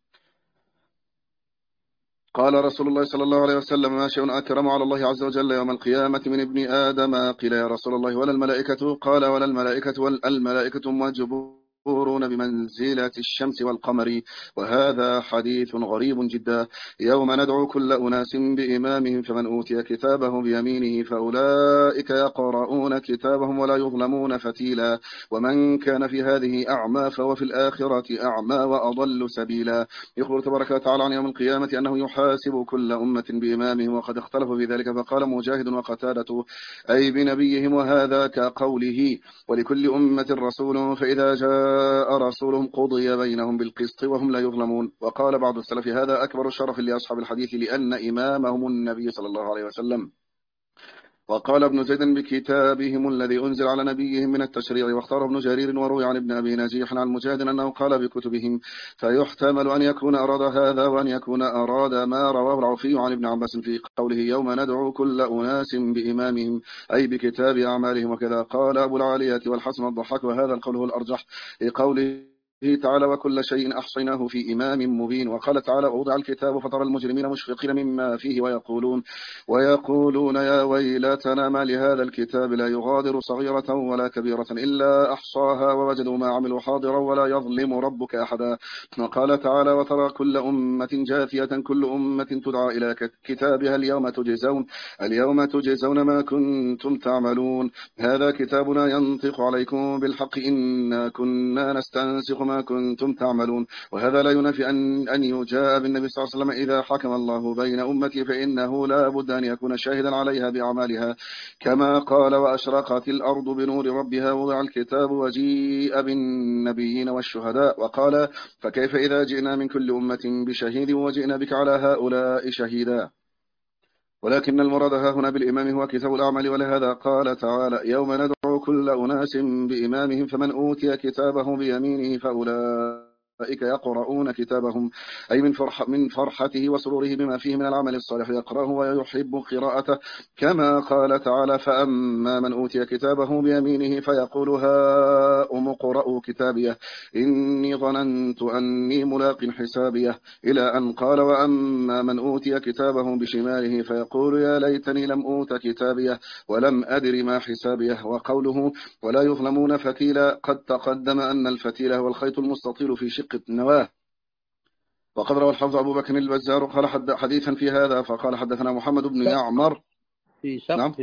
قال رسول الله صلى الله عليه وسلم ما شيء أكرم على الله عز وجل يوم القيامة من ابن آدم قيل يا رسول الله ولا الملائكة قال ولا الملائكة والملائكة مجبورون بمنزلة الشمس والقمر. وهذا حديث غريب جدا. يوم ندعو كل أناس بإمامهم فمن أوتي كتابه بيمينه فأولئك يقرؤون كتابهم ولا يظلمون فتيلا ومن كان في هذه أعمى فهو في الآخرة أعمى وأضل سبيلا. يخبر تبارك وتعالى عن يوم القيامة أنه يحاسب كل أمة بإمامهم وقد اختلفوا في ذلك فقال مجاهد وقتادة أي بنبيهم وهذا كقوله ولكل أمة رسول فإذا جاء رسولهم قضي بينهم بالقسط وهم لا يظلمون. وقال بعض السلف هذا أكبر الشرف لأصحاب الحديث لأن إمامهم النبي صلى الله عليه وسلم. وقال ابن زيد بكتابهم الذي أنزل على نبيهم من التشريع. واختار ابن جرير وروي عن ابن أبي نجيح عن مجاهد أنه قال بكتبهم فيحتمل أن يكون أراد هذا وأن يكون أراد ما رواه العوفي عن ابن عباس في قوله يوم ندعو كل أناس بإمامهم أي بكتاب أعمالهم. وكذا قال أبو العالية والحسن الضحاك وهذا القول هو الأرجح لقوله تعالى وكل شيء أحصيناه في إمام مبين. وقال تعالى ووضع الكتاب فترى المجرمين مشفقين مما فيه ويقولون يا ويلتنا ما لهذا الكتاب لا يغادر صغيرة ولا كبيرة إلا أحصاها ووجدوا ما عملوا حاضرا ولا يظلم ربك أحدا. وقال تعالى وترى كل أمة جاثية كل أمة تدعى إلى كتابها اليوم تجزون ما كنتم تعملون هذا كتابنا ينطق عليكم بالحق إنا كنا نستنسخ ما كنتم تعملون. وهذا لا ينافي أن يجاء بالنبي صلى الله عليه وسلم إذا حكم الله بين أمتي فإنه لا بد أن يكون شاهدا عليها بأعمالها كما قال وأشرقت الأرض بنور ربها وضع الكتاب وجيء بالنبيين والشهداء. وقال فكيف إذا جئنا من كل أمة بشهيد وجئنا بك على هؤلاء شهيدا. ولكن المراد هنا بالإمام هو كتاب الأعمال. ولهذا قال تعالى يوم ندعو كل أناس بإمامهم فمن أوتي كتابه بيمينه فأولئك يقرؤون كتابهم أي من فرحته وسروره بما فيه من العمل الصالح يقرأه ويحب قراءته كما قال تعالى فأما من أوتي كتابه بيمينه فيقول هاؤم اقرءوا كتابيه إني ظننت أني ملاق حسابيه إلى أن قال وأما من أوتي كتابه بشماله فيقول يا ليتني لم أوت كتابيه ولم أدر ما حسابيه. وقوله ولا يظلمون فتيلا قد تقدم أن الفتيل هو الخيط المستطيل في شق النواه. وقد روى الحافظ أبو بكر البزار قال حديثا في هذا فقال حدثنا محمد بن يعمر في شق نعم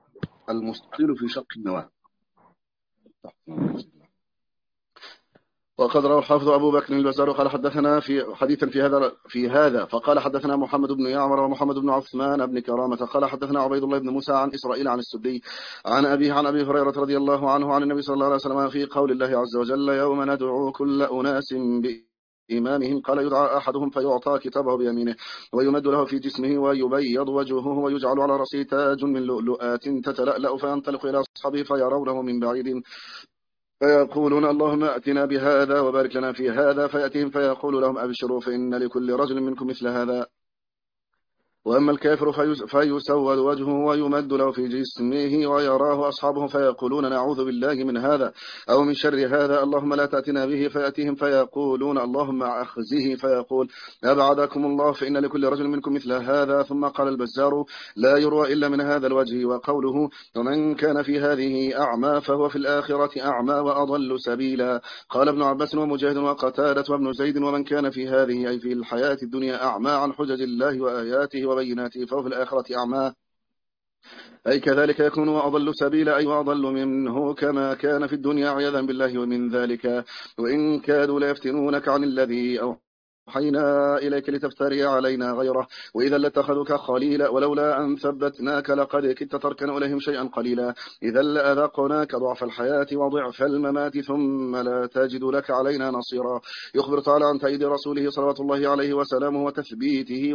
المستطيل في شق النواه. وقد روى الحافظ أبو بكر البزار قال حدثنا في حديثا في هذا فقال حدثنا محمد بن يعمر ومحمد بن عثمان بن كرامة قال حدثنا عبيد الله بن موسى عن إسرائيل عن السدي عن أبيه عن أبي هريرة رضي الله عنه عن النبي صلى الله عليه وسلم في قول الله عز وجل يوم ندعو كل أناس بإمامهم قال يدعى أحدهم فيعطى كتابه بيمينه ويمد له في جسمه ويبيض وجهه ويجعل على رأسه تاج من لؤلؤات تتلألأ فينطلق إلى أصحابه فيرونه من بعيد فيقولون اللهم أتنا بهذا وبارك لنا في هذا فيأتيهم فيقول لهم أبشروا فإن لكل رجل منكم مثل هذا وأما الكافر فيسود وجهه ويمد له في جسمه ويراه أصحابه فيقولون نعوذ بالله من هذا أو من شر هذا اللهم لا تأتنا به فيأتيهم فيقولون اللهم أخزه فيقول أبعدكم الله فإن لكل رجل منكم مثل هذا. ثم قال البزار لا يروى إلا من هذا الوجه. وقوله ومن كان في هذه أعمى فهو في الآخرة أعمى وأضل سبيلا. قال ابن عباس ومجاهد وقتادة وابن زيد ومن كان في هذه أي في الحياة الدنيا أعمى عن حجج الله وآياته وبيناته فهو في الآخرة أعمى أي كذلك يكون وأضل سبيلا أي وأضل منه كما كان في الدنيا عياذا بالله. ومن ذلك وإن كادوا ليفتنونك عن الذي أوحينا إليك لتفتري علينا غيره وإذا لاتخذوك خليلا ولولا أن ثبتناك لقد كدت تركن إليهم شيئا قليلا إذا لأذقناك ضعف الحياة وضعف الممات ثم لا تجد لك علينا نصيرا. يخبر تعالى عن تأييد رسوله صلوات الله عليه وسلامه وتثبيته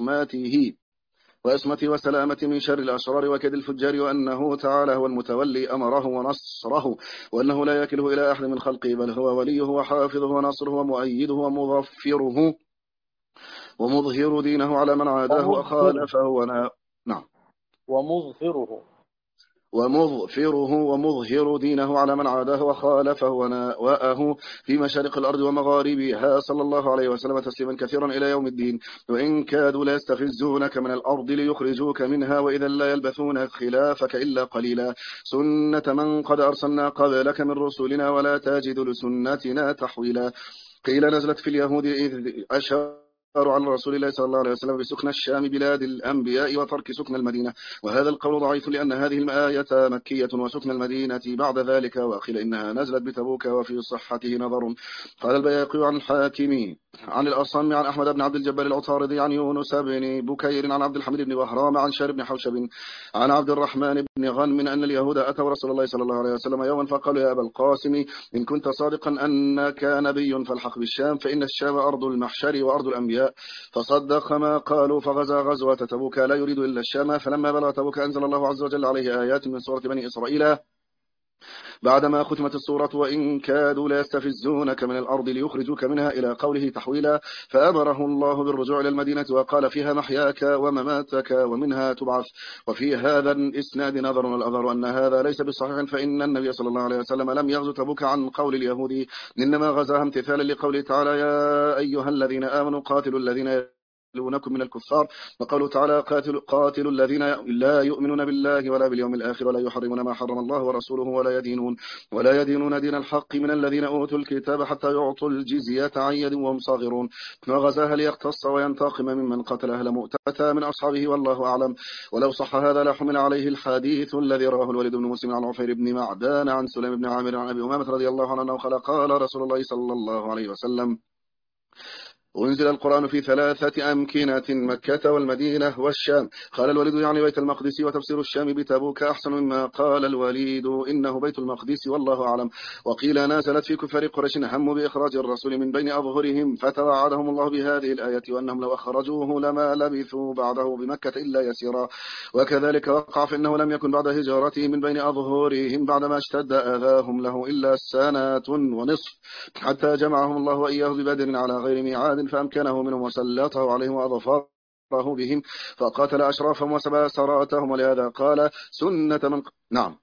وعصمته وسلامة من شر الأشرار وكيد الفجار وأنه تعالى هو المتولي أمره ونصره وأنه لا يكله إلى أحد من خلقه بل هو وليه وحافظه ونصره ومؤيده ومظفره ومظهر دينه على من عاداه وخالفه نعم ومظهر دينه على من عاداه وخالفه وناوأه في مشارق الأرض ومغاربها صلى الله عليه وسلم تسليما كثيرا إلى يوم الدين. وإن كادوا لا يستفزونك من الأرض ليخرجوك منها وإذا لا يلبثون خلافك إلا قليلا سنة من قد أرسلنا قبلك من رسلنا ولا تجد لسنتنا تحويلا. قيل نزلت في اليهود إذ أشار على رسول الله صلى الله عليه وسلم بسكن الشام بلاد الأنبياء وترك سكن المدينة وهذا القول ضعيف لأن هذه الآية مكية وسكن المدينة بعد ذلك وقيل إنها نزلت بتبوك وفي صحته نظر. قال البياقي عن الحاكم عن الأصم عن أحمد بن عبد الجبار العطاردي عن يونس بن بكير عن عبد الحميد بن وهرام عن شار بن حوشب عن عبد الرحمن بن غنم أن اليهود أتوا رسول الله صلى الله عليه وسلم يوما فقالوا يا أبا القاسم إن كنت صادقا أنك نبي فالحق بالشام فإن الشام أرض المحشر وأرض الأنبياء فصدق ما قالوا فغزا غزوة تبوك لا يريد إلا الشام. فلما بلغ تبوك أنزل الله عز وجل عليه آيات من سورة بني إسرائيل بعدما ختمت السورة وإن كادوا ليستفزونك من الأرض ليخرجوك منها إلى قوله تحويلا فأمره الله بالرجوع إلى المدينة وقال فيها محياك ومماتك ومنها تبعث. وفي هذا الإسناد نظر والأظهر أن هذا ليس بصحيح فإن النبي صلى الله عليه وسلم لم يغزو تبوك عن قول اليهود إنما غزاها امتثالا لقوله تعالى يا أيها الذين آمنوا قاتلوا الذين يلونكم من الكفار وقالوا تعالى قاتلوا الذين لا يؤمنون بالله ولا باليوم الآخر ولا يحرمون ما حرم الله ورسوله ولا يدينون دين الحق من الذين أوتوا الكتاب حتى يعطوا الجزية عن يد وهم صاغرون. وغزاها ليقتص وينتقم ممن قتل أهل مؤتة من أصحابه والله أعلم. ولو صح هذا لحمل عليه الحديث الذي رواه الوليد بن مسلم عن عفير بن معدان عن سليم بن عامر عن أبي أمامة رضي الله عنه قال رسول الله صلى الله عليه وسلم أنزل القرآن في 3 أمكنة مكة والمدينة والشام. قال الوليد يعني بيت المقدس وتفسير الشام بتبوك أحسن مما قال الوليد إنه بيت المقدس والله أعلم. وقيل نازلت في كفار قريش هموا بإخراج الرسول من بين أظهرهم فتوعدهم الله بهذه الآية وأنهم لو أخرجوه لما لبثوا بعده بمكة إلا يسيرا. وكذلك وقع فإنه لم يكن بعد هجرته من بين أظهرهم بعدما اشتد أذاهم له إلا 1.5 سنة حتى جمعهم الله وإياه ببدر على غير ميعاد فأمكنه منهم وسلطه عليهم وأظفره بهم فقاتل أشرافهم وسبى سراتهم ولهذا قال سنة من نعم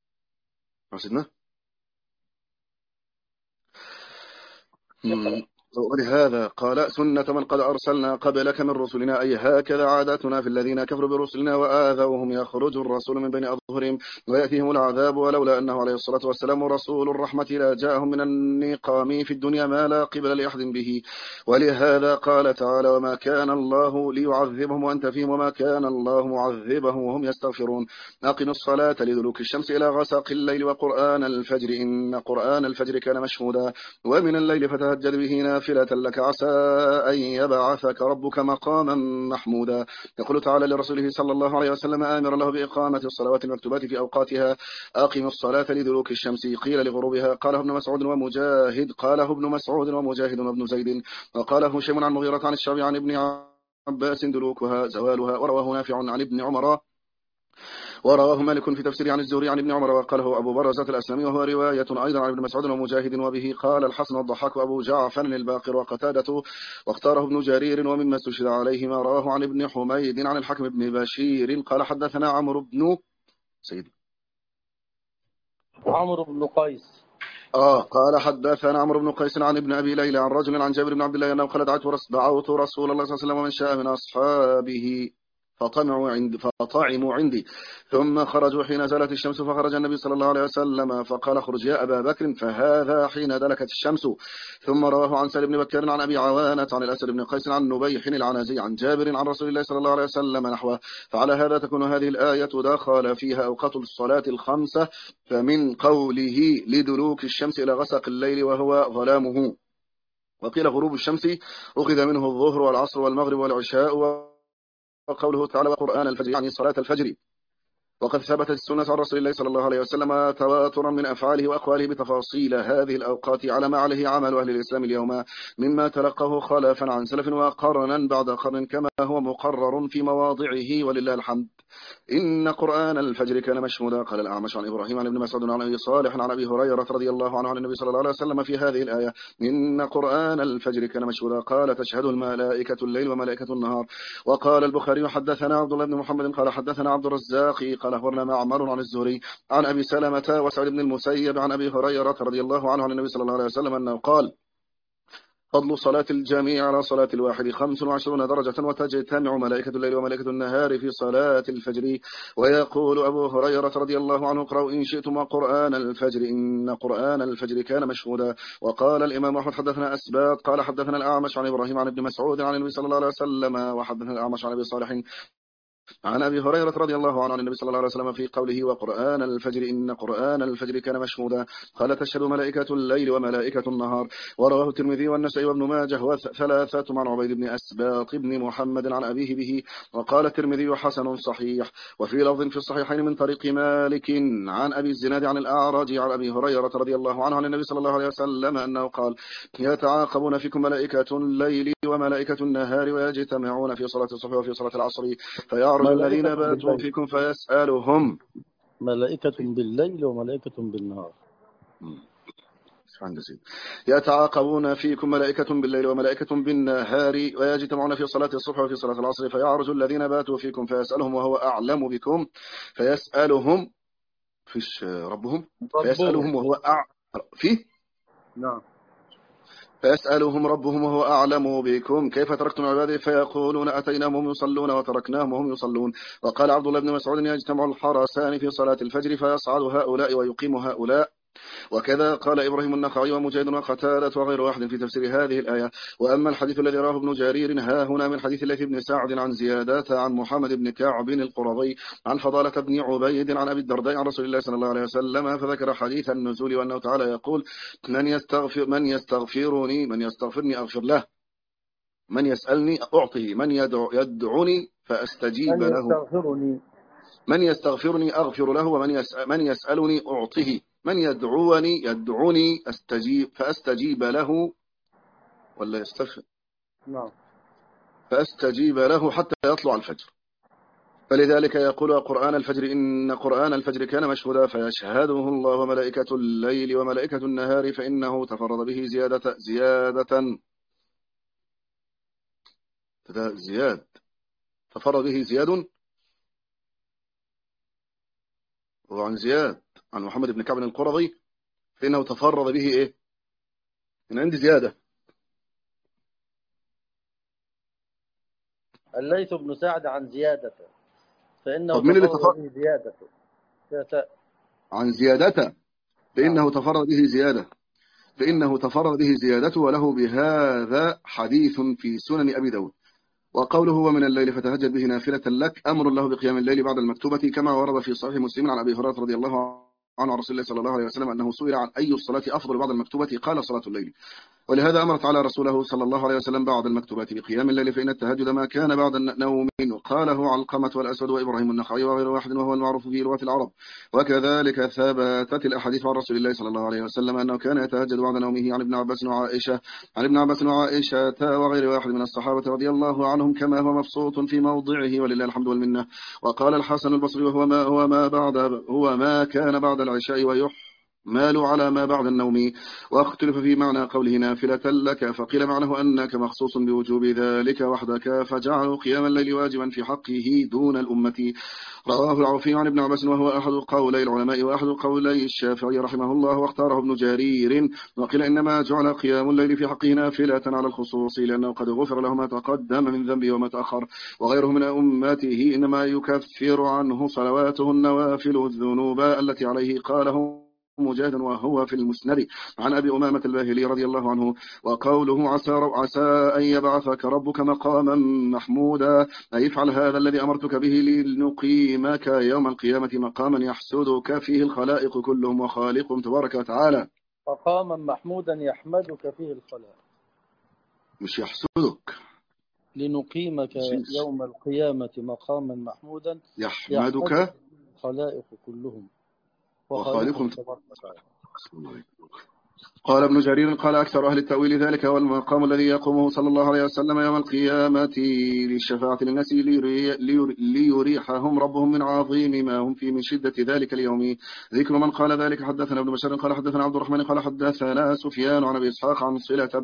سيدنا ولهذا قال سنة من قد أرسلنا قبلك من رسلنا، أي هكذا عادتنا في الذين كفروا برسلنا وآذوهم، يخرج الرسول من بين أظهرهم ويأتيهم العذاب، ولولا أنه عليه الصلاة والسلام رسول الرحمة لا جاءهم من النقام في الدنيا ما لا قبل لأحد به. ولهذا قال تعالى وما كان الله ليعذبهم وأنت فيهم وما كان الله معذبهم وهم يستغفرون. أقم الصلاة لدلوك الشمس إلى غسق الليل وقرآن الفجر إن قرآن الفجر كان مشهودا ومن الليل فتهجد به نافلة لك عسى أن يبعثك ربك مقاما محمودا. يقول تعالى لرسوله صلى الله عليه وسلم آمرا له بإقامة الصلوات المكتوبات في أوقاتها أقم الصلاة لدلوك الشمس قيل لغروبها قاله ابن مسعود ومجاهد قاله ابن مسعود ومجاهد وابن زيد وقاله هشيم عن مغيرة عن الشعبي عن ابن عباس دلوكها زوالها. ورواه نافع عن ابن عمر ورواه مالك في تفسير عن الزهري عن ابن عمر وقاله أبو برزة الأسلمي وهو رواية أيضا عن ابن مسعود ومجاهد. وبه قال الحسن والضحاك وأبو جعفر الباقر وقتادة واختاره ابن جرير. ومما استشهد عليه ما رواه عن ابن حميد عن الحكم بن بشير قال حدثنا عمرو بن سيد عمرو بن قيس قال حدثنا عمرو بن قيس عن ابن أبي ليلى عن رجل عن جابر بن عبد الله أنه قال دعوت رسول الله صلى الله عليه وسلم ومن شاء من أصحابه فطعموا عندي ثم خرجوا حين زالت الشمس فخرج النبي صلى الله عليه وسلم فقال اخرج يا أبا بكر فهذا حين دلكت الشمس. ثم رواه عن سالم بن بكر عن أبي عوانة عن الأسد بن قيس عن نبيح العنازي عن جابر عن رسول الله صلى الله عليه وسلم نحوه. فعلى هذا تكون هذه الآية دخل فيها أوقات الصلاة الخمسة فمن قوله لدلوك الشمس إلى غسق الليل وهو ظلامه. وقيل غروب الشمس أخذ منه الظهر والعصر والمغرب والعشاء. وقوله تعالى وقرآن الفجر يعني صلاة الفجر. وقد ثبتت السنة عن رسول الله صلى الله عليه وسلم تواترا من أفعاله وأقواله بتفاصيل هذه الأوقات على ما عليه عمل أهل الإسلام اليوم مما تلقاه خلافا عن سلف وقرنا بعد قرن كما هو مقرر في مواضعه ولله الحمد. إن قرآن الفجر كان مشهودا. قال الأعمش عن إبراهيم عن ابن مسعود عن أبي صالح عن أبي هريرة رضي الله عنه عن النبي صلى الله عليه وسلم في هذه الآية إن قرآن الفجر كان مشهودا. قال تشهد الملائكة الليل وملائكة النهار. وقال البخاري حدثنا عبد الله بن محمد قال حدثنا عبد الرزاق قال أخبرنا معمر عن الزهري عن أبي سلمة وسعيد بن المسيب عن أبي هريرة رضي الله عنه عن النبي صلى الله عليه وسلم أنه قال فضل صلاة الجميع على صلاة الواحد 25 درجة وتجتمع ملائكة الليل وملائكة النهار في صلاة الفجر. ويقول أبو هريرة رضي الله عنه اقرأوا إن شئتم قرآن الفجر إن قرآن الفجر كان مشهودا. وقال الإمام أحمد حدثنا أسباط قال حدثنا الأعمش عن إبراهيم عن ابن مسعود عن النبي صلى الله عليه وسلم وحدثنا الأعمش عن أبي صالح عن أبي هريرة رضي الله عنه عن النبي صلى الله عليه وسلم في قوله وقرآن الفجر إن قرآن الفجر كان مشهودا. قال تشهد ملائكة الليل وملائكة النهار. ورواه الترمذي والنسائي وابن ماجه وثلاثة عن عبيد بن أسباط بن محمد عن أبيه به. وقال الترمذي حسن صحيح. وفي لفظ في الصحيحين من طريق مالك عن أبي الزناد عن الأعرج عن أبي هريرة رضي الله عنه عن النبي صلى الله عليه وسلم أنه قال يتعاقبون فيكم ملائكة الليل وملائكة النهار ويجتمعون في صلاة الصبح وفي صلاة العصر فيعرج الذين باتوا فيكم فيسألهم ملائكة بالليل وملائكة بالنهار. يتعاقبون فيكم ملائكة بالليل وملائكة بالنهار ويجتمعون في صلاة الصبح وفي صلاة العصر فيعرج الذين باتوا فيكم فيسألهم وهو أعلم بكم فيسألهم فيش ربهم فيسألهم وهو فيه نعم فيسألهم ربهم وهو أعلم بكم كيف تركتم عبادي فيقولون أتيناهم وهم يصلون وتركناهم وهم يصلون. وقال عبد الله بن مسعود يجتمع الحرسان في صلاة الفجر فيصعد هؤلاء ويقيم هؤلاء. وكذا قال إبراهيم النخعي ومجاهد وقتادة وغير واحد في تفسير هذه الآية. وأما الحديث الذي رواه ابن جرير ها هنا من حديث الليث بن سعد عن زيادات عن محمد بن كعب القرظي عن فضالة بن عبيد عن أبي الدرداء عن رسول الله صلى الله عليه وسلم فذكر حديث النزول وأنه تعالى يقول من يستغفرني أغفر له من يسألني أعطه من يدعني فأستجيب له من يستغفرني أغفر له ومن يسألني أعطه من يدعوني فأستجيب له ولا يستغفر نعم فأستجيب له حتى يطلع الفجر. فلذلك يقول قرآن الفجر إن قرآن الفجر كان مشهودا فيشهده الله وملائكة الليل وملائكة النهار فإنه تفرد به زياد تفرد به زياد. وعن زياد عن محمد بن كعب القرظي فإنه تفرد به إيه من عند زيادة الليث بن سعد عن زيادة فإنه طب مين اللي تفرد به زيادة عن زيادته نعم. فإنه تفرد به زيادة، فإنه تفرد به زيادته، وله بهذا حديث في سنن أبي داود. وقوله ومن الليل فتهجد به نافلة لك أمر له بقيام الليل بعد المكتوبة، كما ورد في صحيح مسلم عن أبي هريرة رضي الله عنه عن رسول الله صلى الله عليه وسلم أنه سئل عن أي الصلاة أفضل بعد المكتوبة، قال صلاة الليل. ولهذا أمر تعالى رسوله صلى الله عليه وسلم بعد المكتوبات بقيام الليل، فإن التهجد ما كان بعد النوم، وقاله علقمة والأسود وإبراهيم النخعي وغير واحد، وهو المعروف في رواة العرب. وكذلك ثبتت الأحاديث عن رسول الله صلى الله عليه وسلم أنه كان يتهجد بعد نومه، عن ابن عباس وعائشة وغير واحد من الصحابة رضي الله عنهم، كما هو مبسوط في موضعه ولله الحمد والمنة. وقال الحسن البصري هو ما كان بعد العشاء ويحمل على ما بعد النوم. واختلف في معنى قوله نافلة لك، فقيل معناه أنك مخصوص بوجوب ذلك وحدك، فجعلوا قيام الليل واجبا في حقه دون الأمة. رواه العوفي عن ابن عباس، وهو أحد قولي العلماء وأحد قولي الشافعي رحمه الله، واختاره ابن جرير. وقيل إنما جعل قيام الليل في حقه نافلة على الخصوص، لأنه قد غفر له ما تقدم من ذنبه وما تأخر، وغيره من أمته إنما يكفر عنه صلواته النوافل الذنوب التي عليه. قاله مجاهد وهو في المسند عن أبي أمامة الباهلي رضي الله عنه. وقوله عسى أن يبعثك ربك مقاما محمودا، أي افعل هذا الذي أمرتك به لنقيمك يوم القيامة مقاما يحسدك فيه الخلائق كلهم وخالقهم تبارك وتعالى. مقاما محمودا يحمدك فيه الخلائق، مش يحسدك، لنقيمك يوم القيامة مقاما محمودا يحمدك الخلائق كلهم وخالقهم تبارك وتعالى. قال ابن جرير قال أكثر أهل التأويل ذلك هو المقام الذي يقومه صلى الله عليه وسلم يوم القيامة للشفاعة للناس ليريحهم ربهم من عظيم ما هم فيه من شدة ذلك اليوم. ذكر من قال ذلك حدثنا ابن بشر قال حدثنا عبد الرحمن قال حدثنا سفيان عن أبي إسحاق عن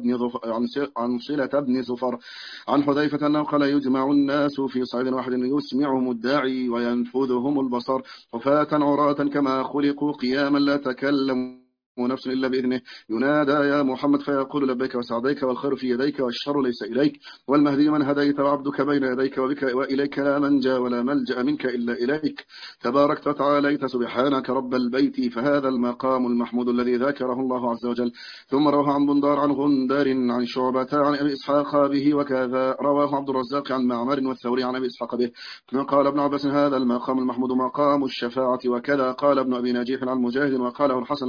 صلة بن زفر عن حذيفة أنه قال يجمع الناس في صعيد واحد يسمعهم الداعي وينفذهم البصر حفاة عراة كما خلقوا قياما لا تكلموا نفس إلا بإذنه، ينادى يا محمد فيقول لبيك وسعديك والخير في يديك والشر ليس إليك، والمهدي من هديت وعبدك بين يديك وبك وإليك لا منجا ولا ملجأ منك إلا إليك، تباركت وتعاليت سبحانك رب البيت. فهذا المقام المحمود الذي ذكره الله عز وجل. ثم رواه عن بندار عن غندر عن شعبة عن أبي إسحاق به، وكذا رواه عبد الرزاق عن معمر والثوري عن أبي إسحاق به. كما قال ابن عباس هذا المقام المحمود مقام الشفاعة، وكذا قال ابن أبي نجيح عن مجاهد وقاله الحسن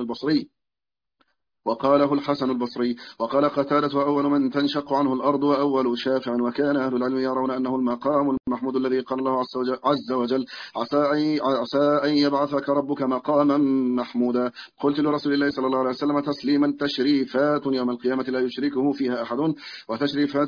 البصري. وقال قتادة وأول من تنشق عنه الأرض وأول شافع. وكان أهل العلم يرون أنه المقام المحمود الذي قال الله عز وجل عسى أن يبعثك ربك مقاما محمودا. قلت لرسول الله صلى الله عليه وسلم تسليما تشريفات يوم القيامة لا يشركه فيها أحد، وتشريفات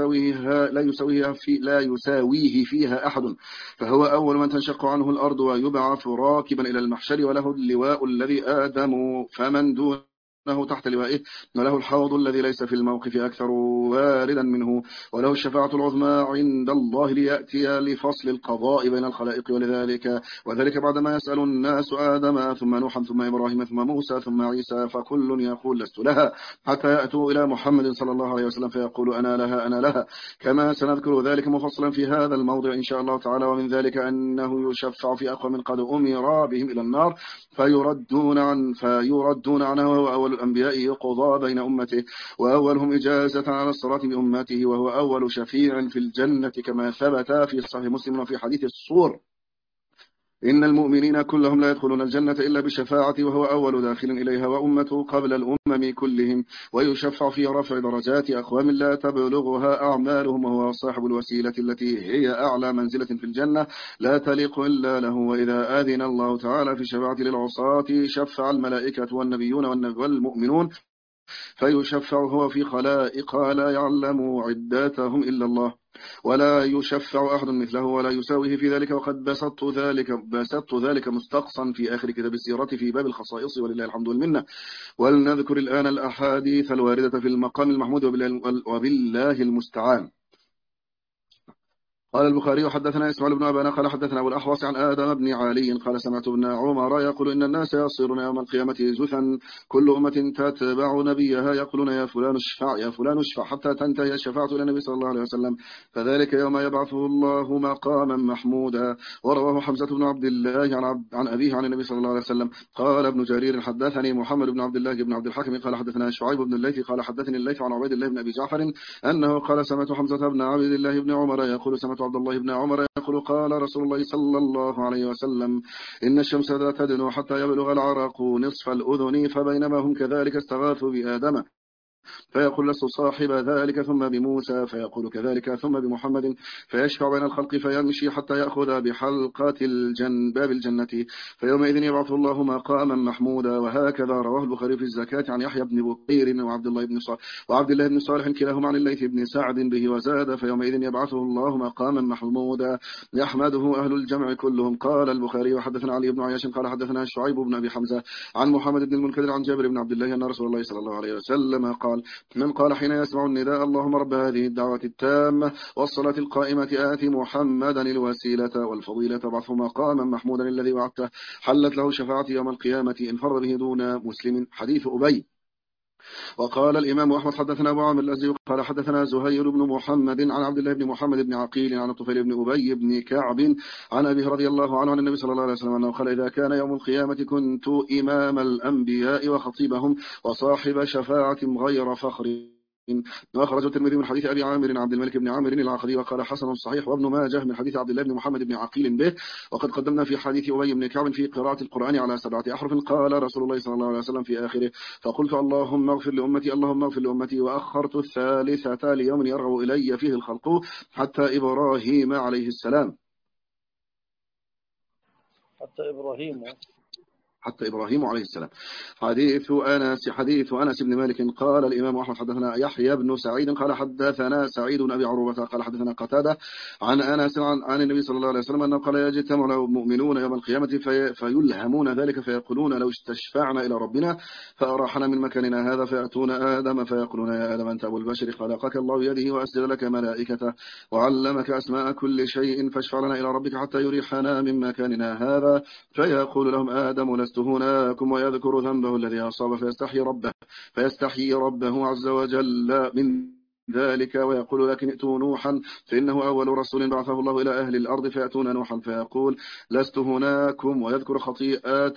لا يساويه فيها أحد، فهو أول من تنشق عنه الأرض ويبعث راكبا إلى المحشر، وله اللواء الذي آدم فمن دونه تحت لوائه، وله الحوض الذي ليس في الموقف أكثر واردا منه، وله الشفاعة العظمى عند الله ليأتي لفصل القضاء بين الخلائق. وذلك بعدما يسأل الناس آدم ثم نوحا ثم إبراهيم ثم موسى ثم عيسى، فكل يقول لست لها، حتى يأتوا إلى محمد صلى الله عليه وسلم فيقول أنا لها، كما سنذكر ذلك مفصلا في هذا الموضع إن شاء الله تعالى. ومن ذلك أنه يشفع في أقوام قد أمر بهم إلى النار فيردون عنه، وهو أول الأنبياء يقضى بين أمته، وأولهم إجازة على الصلاة بأمته، وهو أول شفيع في الجنة، كما ثبت في صحيح مسلم وفي حديث الصور إن المؤمنين كلهم لا يدخلون الجنة إلا بشفاعته، وهو أول داخل إليها وأمته قبل الأمم كلهم. ويشفع في رفع درجات أقوام لا تبلغها أعمالهم، وهو صاحب الوسيلة التي هي أعلى منزلة في الجنة لا تليق إلا له. وإذا آذن الله تعالى في شفاعة للعصاة شفع الملائكة والنبيون والمؤمنون، فيشفع هو في خلائق لا يعلم عداتهم إلا الله، ولا يشفع أحد مثله ولا يساويه في ذلك. وقد بسطت ذلك مستقصا في آخر كتاب السيرة في باب الخصائص، ولله الحمد والمنة. ولنذكر الآن الأحاديث الواردة في المقام المحمود وبالله المستعان. قال البخاري حدثنا إسماعيل بن أبانا قال حدثنا أبو الأحوص عن آدم بن علي قال سمعت ابن عمر يقول إن الناس يصيرون يوم القيامة جثا كل أمة تتبع نبيها يقولون يا فلان اشفع يا فلان اشفع حتى تنتهي الشفاعة إلى النبي صلى الله عليه وسلم فذلك يوم يبعثه الله مقاما محمودا. ورواه حمزة بن عبد الله عن أبيه عن النبي صلى الله عليه وسلم. قال ابن جرير حدثني محمد بن عبد الله بن عبد الحكم قال حدثنا شعيب بن الليث قال حدثني الليث عن عبيد الله بن أبي جعفر أنه قال سمعت حمزة بن عبد الله بن عمر يقول سمعت عبد الله بن عمر يقول قال رسول الله صلى الله عليه وسلم إن الشمس لا تدنو حتى يبلغ العرق نصف الأذن فبينما هم كذلك استغاثوا بآدم فيقول لست صاحب ذلك ثم بموسى فيقول كذلك ثم بمحمد فيشفع بين الخلق فيمشي حتى يأخذ بحلقة باب الجنة فيومئذ يبعث الله مقاما محمودا. وهكذا رواه البخاري في الزكاة عن يحيى بن بكير وعبد الله بن صالح كلاهما عن الليث بن سعد به وزاد فيومئذ يبعثه الله مقاما محمودا يحمده أهل الجمع كلهم. قال البخاري وحدثنا علي بن عياش قال حدثنا شعيب بن أبي حمزة عن محمد بن المنكدر عن جابر بن عبد الله أن رسول الله صلى الله عليه وسلم قال من قال حين يسمع النداء اللهم رب هذه الدعوة التامة والصلاة القائمة آت محمدا الوسيلة والفضيلة بعثه مقاما محمودا الذي وعدته حلت له شفاعتي يوم القيامة انفرد به دون مسلم. حديث أبي. وقال الإمام أحمد حدثنا أبو عامر الأزدي قال حدثنا زهير بن محمد عن عبد الله بن محمد بن عقيل عن الطفيل بن أبي بن كعب عن أبيه رضي الله عنه عن النبي صلى الله عليه وسلم أنه قال إذا كان يوم القيامة كنت إمام الأنبياء وخطيبهم وصاحب شفاعة غير فخر. وأخرج الترمذي من حديث أبي عامر عبد الملك بن عامر العقدي وقال حسن صحيح وابن ماجه من حديث عبد الله بن محمد بن عقيل به. وقد قدمنا في حديث أبي بن كعب في قراءة القرآن على 7 أحرف قال رسول الله صلى الله عليه وسلم في آخره فقلت اللهم اغفر لأمتي اللهم اغفر لأمتي وأخرت الثالثة ليوم يرغب إلي فيه الخلق حتى إبراهيم عليه السلام. حتى إبراهيم عليه السلام. حديث أنس بن مالك قال الإمام أحمد حدثنا يحيى بن سعيد قال حدثنا سعيد بن أبي عروبة قال حدثنا قتادة عن أنس عن النبي صلى الله عليه وسلم أنه قال يجتمع المؤمنون يوم القيامة فيلهمون ذلك فيقولون لو استشفعنا إلى ربنا فأراحنا من مكاننا هذا فيأتون آدم فيقولون يا آدم أنت أبو البشر خلقك الله بيده وأسجد لك ملائكته وعلمك أسماء كل شيء فاشفع لنا إلى ربك حتى يريحنا من مكاننا هذا فيقول لهم آدم لست هناكم ويذكر ذنبه الذي أصاب فيستحيي ربه عز وجل من ذلك ويقول لكن ائتوا نوحا فإنه أول رسول بعثه الله إلى أهل الأرض فيأتون نوحا فيقول لست هناكم ويذكر خطيئات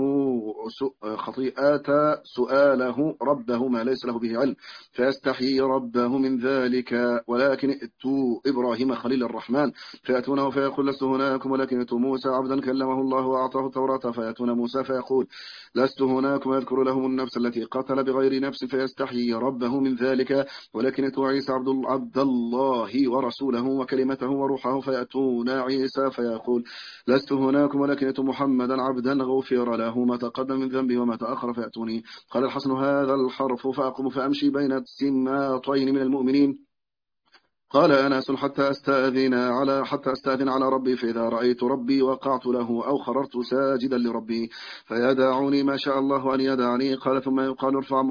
سؤاله ربه ما ليس له به علم فيستحيي ربه من ذلك ولكن ائتوا إبراهيم خليل الرحمن فيأتونه فيقول لست هناكم ولكن ائتوا موسى عبدا كلمه الله وأعطاه التوراة فيأتون موسى فيقول لست هناكم ويذكر لهم النفس التي قتل بغير نفس فيستحيي ربه من ذلك ولكن ائتوا عيسى عبد الله ورسوله وكلمته وروحه فيأتون عيسى فيقول لست هناكم ولكن ائتوا محمدا عبدا غفر له ما تقدم من ذنبه وما تأخر فيأتوني. قال الحسن هذا الحرف فأقوم فأمشي بين السماطين من المؤمنين. قال أنس حتى أستأذن على ربي فإذا رأيت ربي وقعت له أو خررت ساجدا لربي فيدعوني ما شاء الله أن يدعني. قال ثم يقال ارفع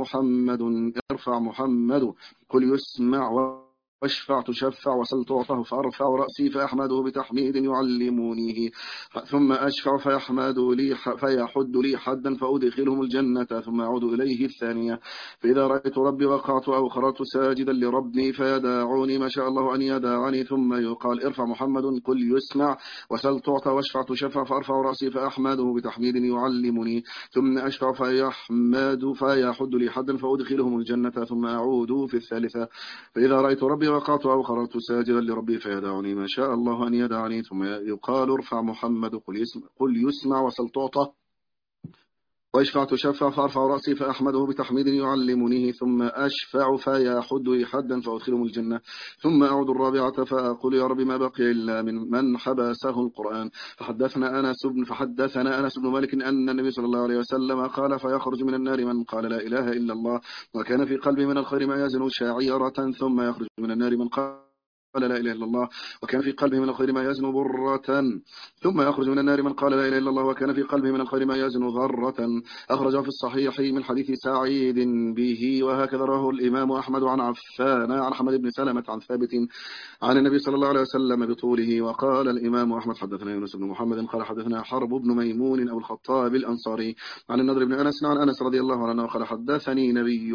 محمد قل يسمع واشفع تشفع وسل تعطه فأرفع رأسي فأحمده بتحميد يعلمونيه ثم أشفع فيحد لي حدا فأدخلهم الجنة ثم أعود إليه الثانية فإذا رأيت ربي وقعت أو خررت ساجدا لربي فيدعوني ما شاء الله أن يدعني ثم يقال ارفع محمد قل يسمع وسل تعطى واشفع تشفع فأرفع رأسي فأحمده بتحميد يعلمني ثم أشفع فيحد لي حدا فأدخلهم الجنة ثم أعود في الثالثة فإذا رأيت ربي وقعت أو خررت ساجدا لربي فيدعني ما شاء الله أن يدعني ثم يقال ارفع محمد قل يسمع وسل تعطى واشفع تشفع فأرفع رأسي فأحمده بتحميد يعلمنيه ثم أشفع فيحد لي حدا فأدخلهم الجنة ثم أعود الرابعة فأقول يا رب ما بقي إلا من حبسه القرآن. فحدثنا أنس بن مالك أن النبي صلى الله عليه وسلم قال فيخرج من النار من قال لا إله إلا الله وكان في قلبه من الخير ما يزن شعيرة ثم يخرج من النار من قال لا إله إلا الله وكان في قلبه من الخير ما يزن برة، ثم يخرج من النار من قال لا إله إلا الله وكان في قلبه من الخير ما يزن ذرة. أخرجه في الصحيح من حديث سعيد به. وهكذا رواه الإمام أحمد عن عفان عن حمد بن سلمة عن ثابت عن النبي صلى الله عليه وسلم بطوله. وقال الإمام أحمد حدثنا يونس بن محمد قال حدثنا حرب بن ميمون أو الخطاب الأنصاري عن النضر بن أنس عن أنس رضي الله عنه قال حدثني نبي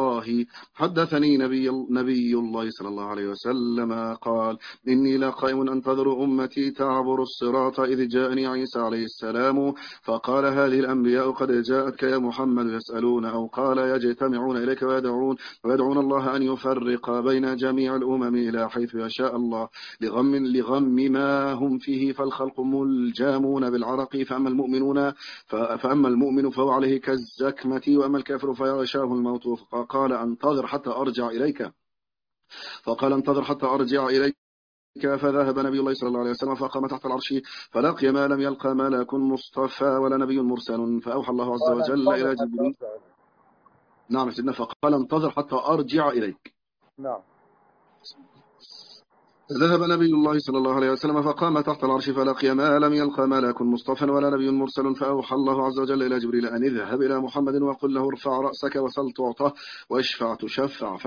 الله صلى الله عليه وسلم قال إني لقائم أنتظر أمتي تعبر الصراط إذ جاءني عيسى عليه السلام فقال هذه الأنبياء قد جاءتك يا محمد يسألون أو قال يجتمعون إليك ويدعون الله أن يفرق بين جميع الأمم إلى حيث يشاء الله لغم ما هم فيه، فالخلق ملجامون بالعرق فأما المؤمن فهو عليه كالزكمة وأما الكافر فيغشاه الموت. فقال انتظر حتى أرجع إليك فذهب نبي الله صلى الله عليه وسلم فقام تحت العرش فلقي ما لم يلقى ملك مصطفى ولا نبي مرسل، فأوحى الله عز وجل إلى جبريل. نعم سيدنا. فقال انتظر حتى أرجع إليك. نعم. ذهب نبي الله صلى الله عليه وسلم فقام تحت العرش فلقي ما لم يلقى ملك مصطفى ولا نبي مرسل، فأوحى الله عز وجل إلى جبريل أن اذهب إلى محمد وقل له ارفع رأسك وسل تعطى واشفع تشفع.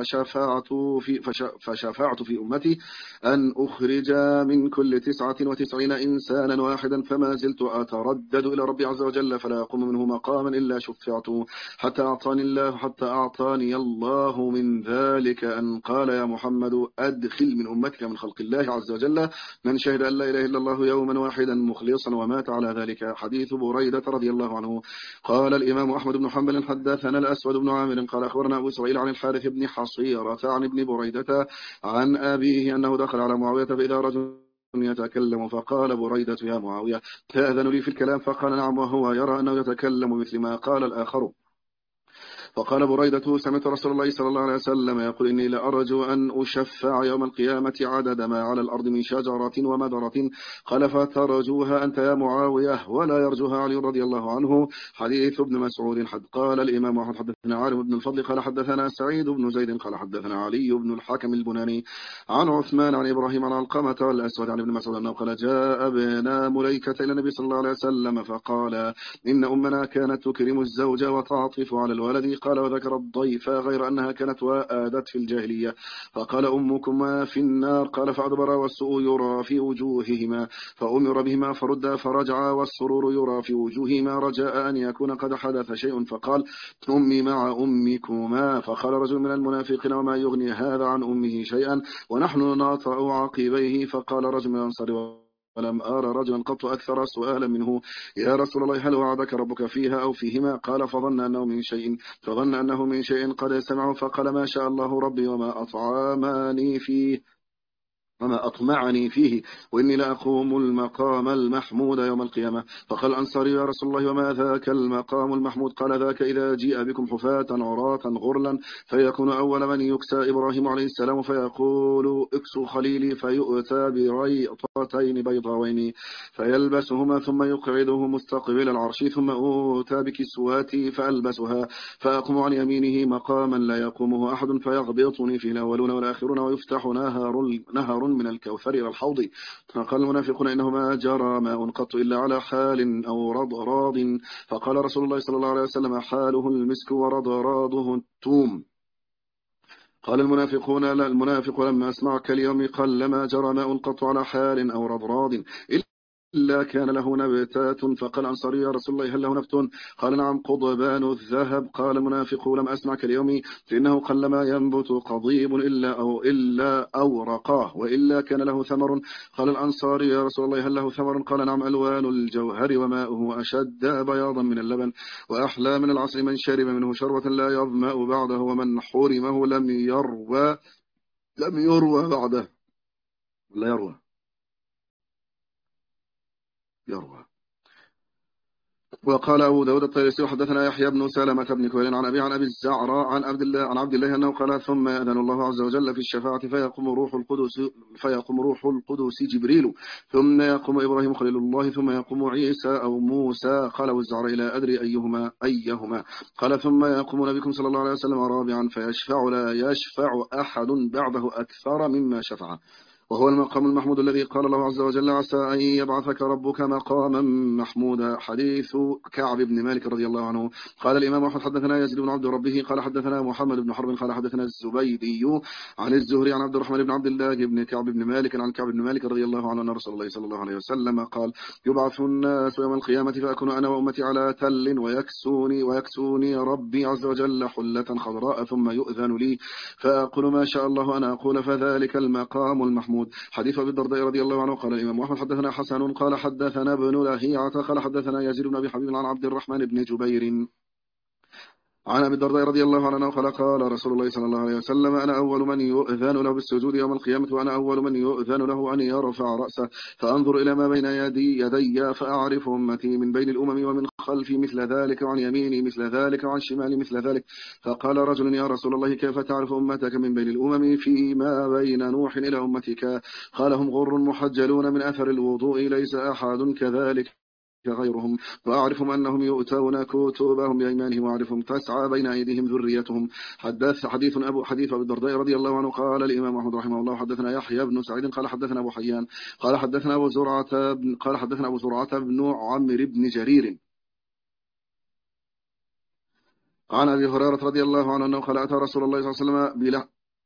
فشفعت في أمتي أن أخرج من كل 99 إنسانا واحدا، فما زلت أتردد إلى ربي عز وجل فلا أقوم منه مقاما إلا شفعت حتى أعطاني الله من ذلك أن قال يا محمد أدخل من أمتك من خلق الله عز وجل من شهد أن لا إله إلا الله يوما واحدا مخلصا ومات على ذلك. حديث بريدة رضي الله عنه. قال الإمام أحمد بن حنبل حدثنا الأسود بن عامر قال أخبرنا أبو إسرائيل عن الحارث بن حصيرة عن ابن بريدة عن أبيه أنه دخل على معاوية فإذا رجل يتكلم فقال بريدة يا معاوية تأذن لي في الكلام؟ فقال نعم، وهو يرى أنه يتكلم مثل ما قال الآخر. فقال بريدة سمعت رسول الله صلى الله عليه وسلم يقول إني لأرجو أن أشفع يوم القيامة عدد ما على الأرض من شجرة ومدرة. قال فترجوها أنت يا معاوية ولا يرجوها علي رضي الله عنه. حديث ابن مسعود. قال الإمام أحمد حدثنا عالم بن الفضل قال حدثنا سعيد بن زيد قال حدثنا علي بن الحكم البناني عن عثمان عن إبراهيم عن علقمة والأسود عن ابن مسعود أنه قال جاء ابن مليكة إلى النبي صلى الله عليه وسلم فقال إن أمنا كانت تكرم الزوج وتعطف على الولد. قال وذكر الضيف غير أنها كانت وآدت في الجاهلية. فقال أمكما في النار. قال فأدبر والسوء يرى في وجوههما فأمر بهما فرد فرجع والسرور يرى في وجوههما رجاء أن يكون قد حدث شيء. فقال أمي مع أمكما. فقال رجل من المنافقين وما يغني هذا عن أمه شيئا ونحن ناطع عقبيه. فقال رجل من الأنصار ولم أرى رجلا قط أكثر سؤالا منه يا رسول الله هل وعدك ربك فيها أو فيهما؟ قال فظن أنه من شيء قد سمعه. فقال ما شاء الله ربي وما أطمعني فيه وإني لأقوم المقام المحمود يوم القيامة. فقال الأنصاري يا رسول الله وما ذاك المقام المحمود؟ قال ذاك إذا جيء بكم حفاة عراة غرلا فيكون أول من يكسى إبراهيم عليه السلام فيقول اكسوا خليلي فيؤتى بريطتين بيضاوين فيلبسهما ثم يقعده مستقبل العرش ثم أوتى بكسواتي فألبسها فأقوم عن يمينه مقاما لا يقومه أحد فيغبطني فيه الأولون والآخرون ويفتح نهر من الكوثر إلى الحوض. فقال المنافقون إنه ما جرى ماء قط إلا على حال أو رضراض. فقال رسول الله صلى الله عليه وسلم حاله المسك ورضراضه التوم. قال المنافق لما أسمعك اليوم قال لما جرى ماء قط على حال أو رضراض إلا كان له نبتات. فقال الأنصاري يا رسول الله هل له نبت؟ قال نعم قضبان الذهب. قال المنافق لم أسمعك اليوم فإنه قلما ينبت قضيب إلا أورقاه وإلا كان له ثمر. قال الأنصاري يا رسول الله هل له ثمر؟ قال نعم ألوان الجوهر وماؤه أشد بياضا من اللبن وأحلى من العسل من شرب منه شربة لا يظمأ بعده ومن حرمه لم يروى بعده. لا يروى. وقال أبو داود الطيالسي حدثنا يحيى بن سلمة بن كويل عن أبي الزعراء عن عبد الله أنه قال ثم يأذن الله عز وجل في الشفاعة فيقوم روح القدس جبريل ثم يقوم إبراهيم خليل الله ثم يقوم عيسى أو موسى. قال أبو الزعراء لا أدري أيهما. قال ثم يقوم نبيكم صلى الله عليه وسلم رابعا فيشفع لا يشفع أحد بعده أكثر مما شفع. وهو المقام المحمود الذي قال الله عز وجل عسى أن يبعثك ربك مقاما محمودا. حديث كعب بن مالك رضي الله عنه. قال الإمام أحمد حدثنا يزيد بن عبد ربه قال حدثنا محمد بن حرب قال حدثنا الزبيدي عن الزهري عن عبد الرحمن بن عبد الله بن كعب بن مالك عن كعب بن مالك رضي الله عنه أن رسول الله صلى الله عليه وسلم قال يبعث الناس يوم القيامة فأكون أنا وأمتي على تل ويكسوني ربي عز وجل حلة خضراء ثم يؤذن لي فأقول ما شاء الله أنا أقول فذلك المقام المحمود. حديث أبي الدرداء رضي الله عنه. قال الإمام أحمد حدثنا حسن قال حدثنا ابن لهيعة قال حدثنا يزيد بن أبي حبيب عن عبد الرحمن بن جبير عن أبي الدرداء رضي الله عنه قال قال رسول الله صلى الله عليه وسلم أنا أول من يؤذن له بالسجود يوم القيامة وأنا أول من يؤذن له أن يرفع رأسه فأنظر إلى ما بين يدي فأعرف أمتي من بين الأمم ومن خلفي مثل ذلك وعن يميني مثل ذلك وعن شمالي مثل ذلك. فقال رجل يا رسول الله كيف تعرف أمتك من بين الأمم فيما بين نوح إلى أمتك؟ قال هم غر محجلون من أثر الوضوء ليس أحد كذلك غيرهم وأعرفهم أنهم يؤتون كتبهم بأيمانهم وأعرفهم تسعى بين أيديهم ذريتهم. حديث أبي الدرداء رضي الله عنه. قال الإمام أحمد رحمه الله حدثنا يحيى بن سعيد قال حدثنا أبو حيان قال حدثنا أبو زرعة بن عمرو بن جرير عن أبي هريرة رضي الله عنه أنه قال أتى رسول الله صلى الله عليه وسلم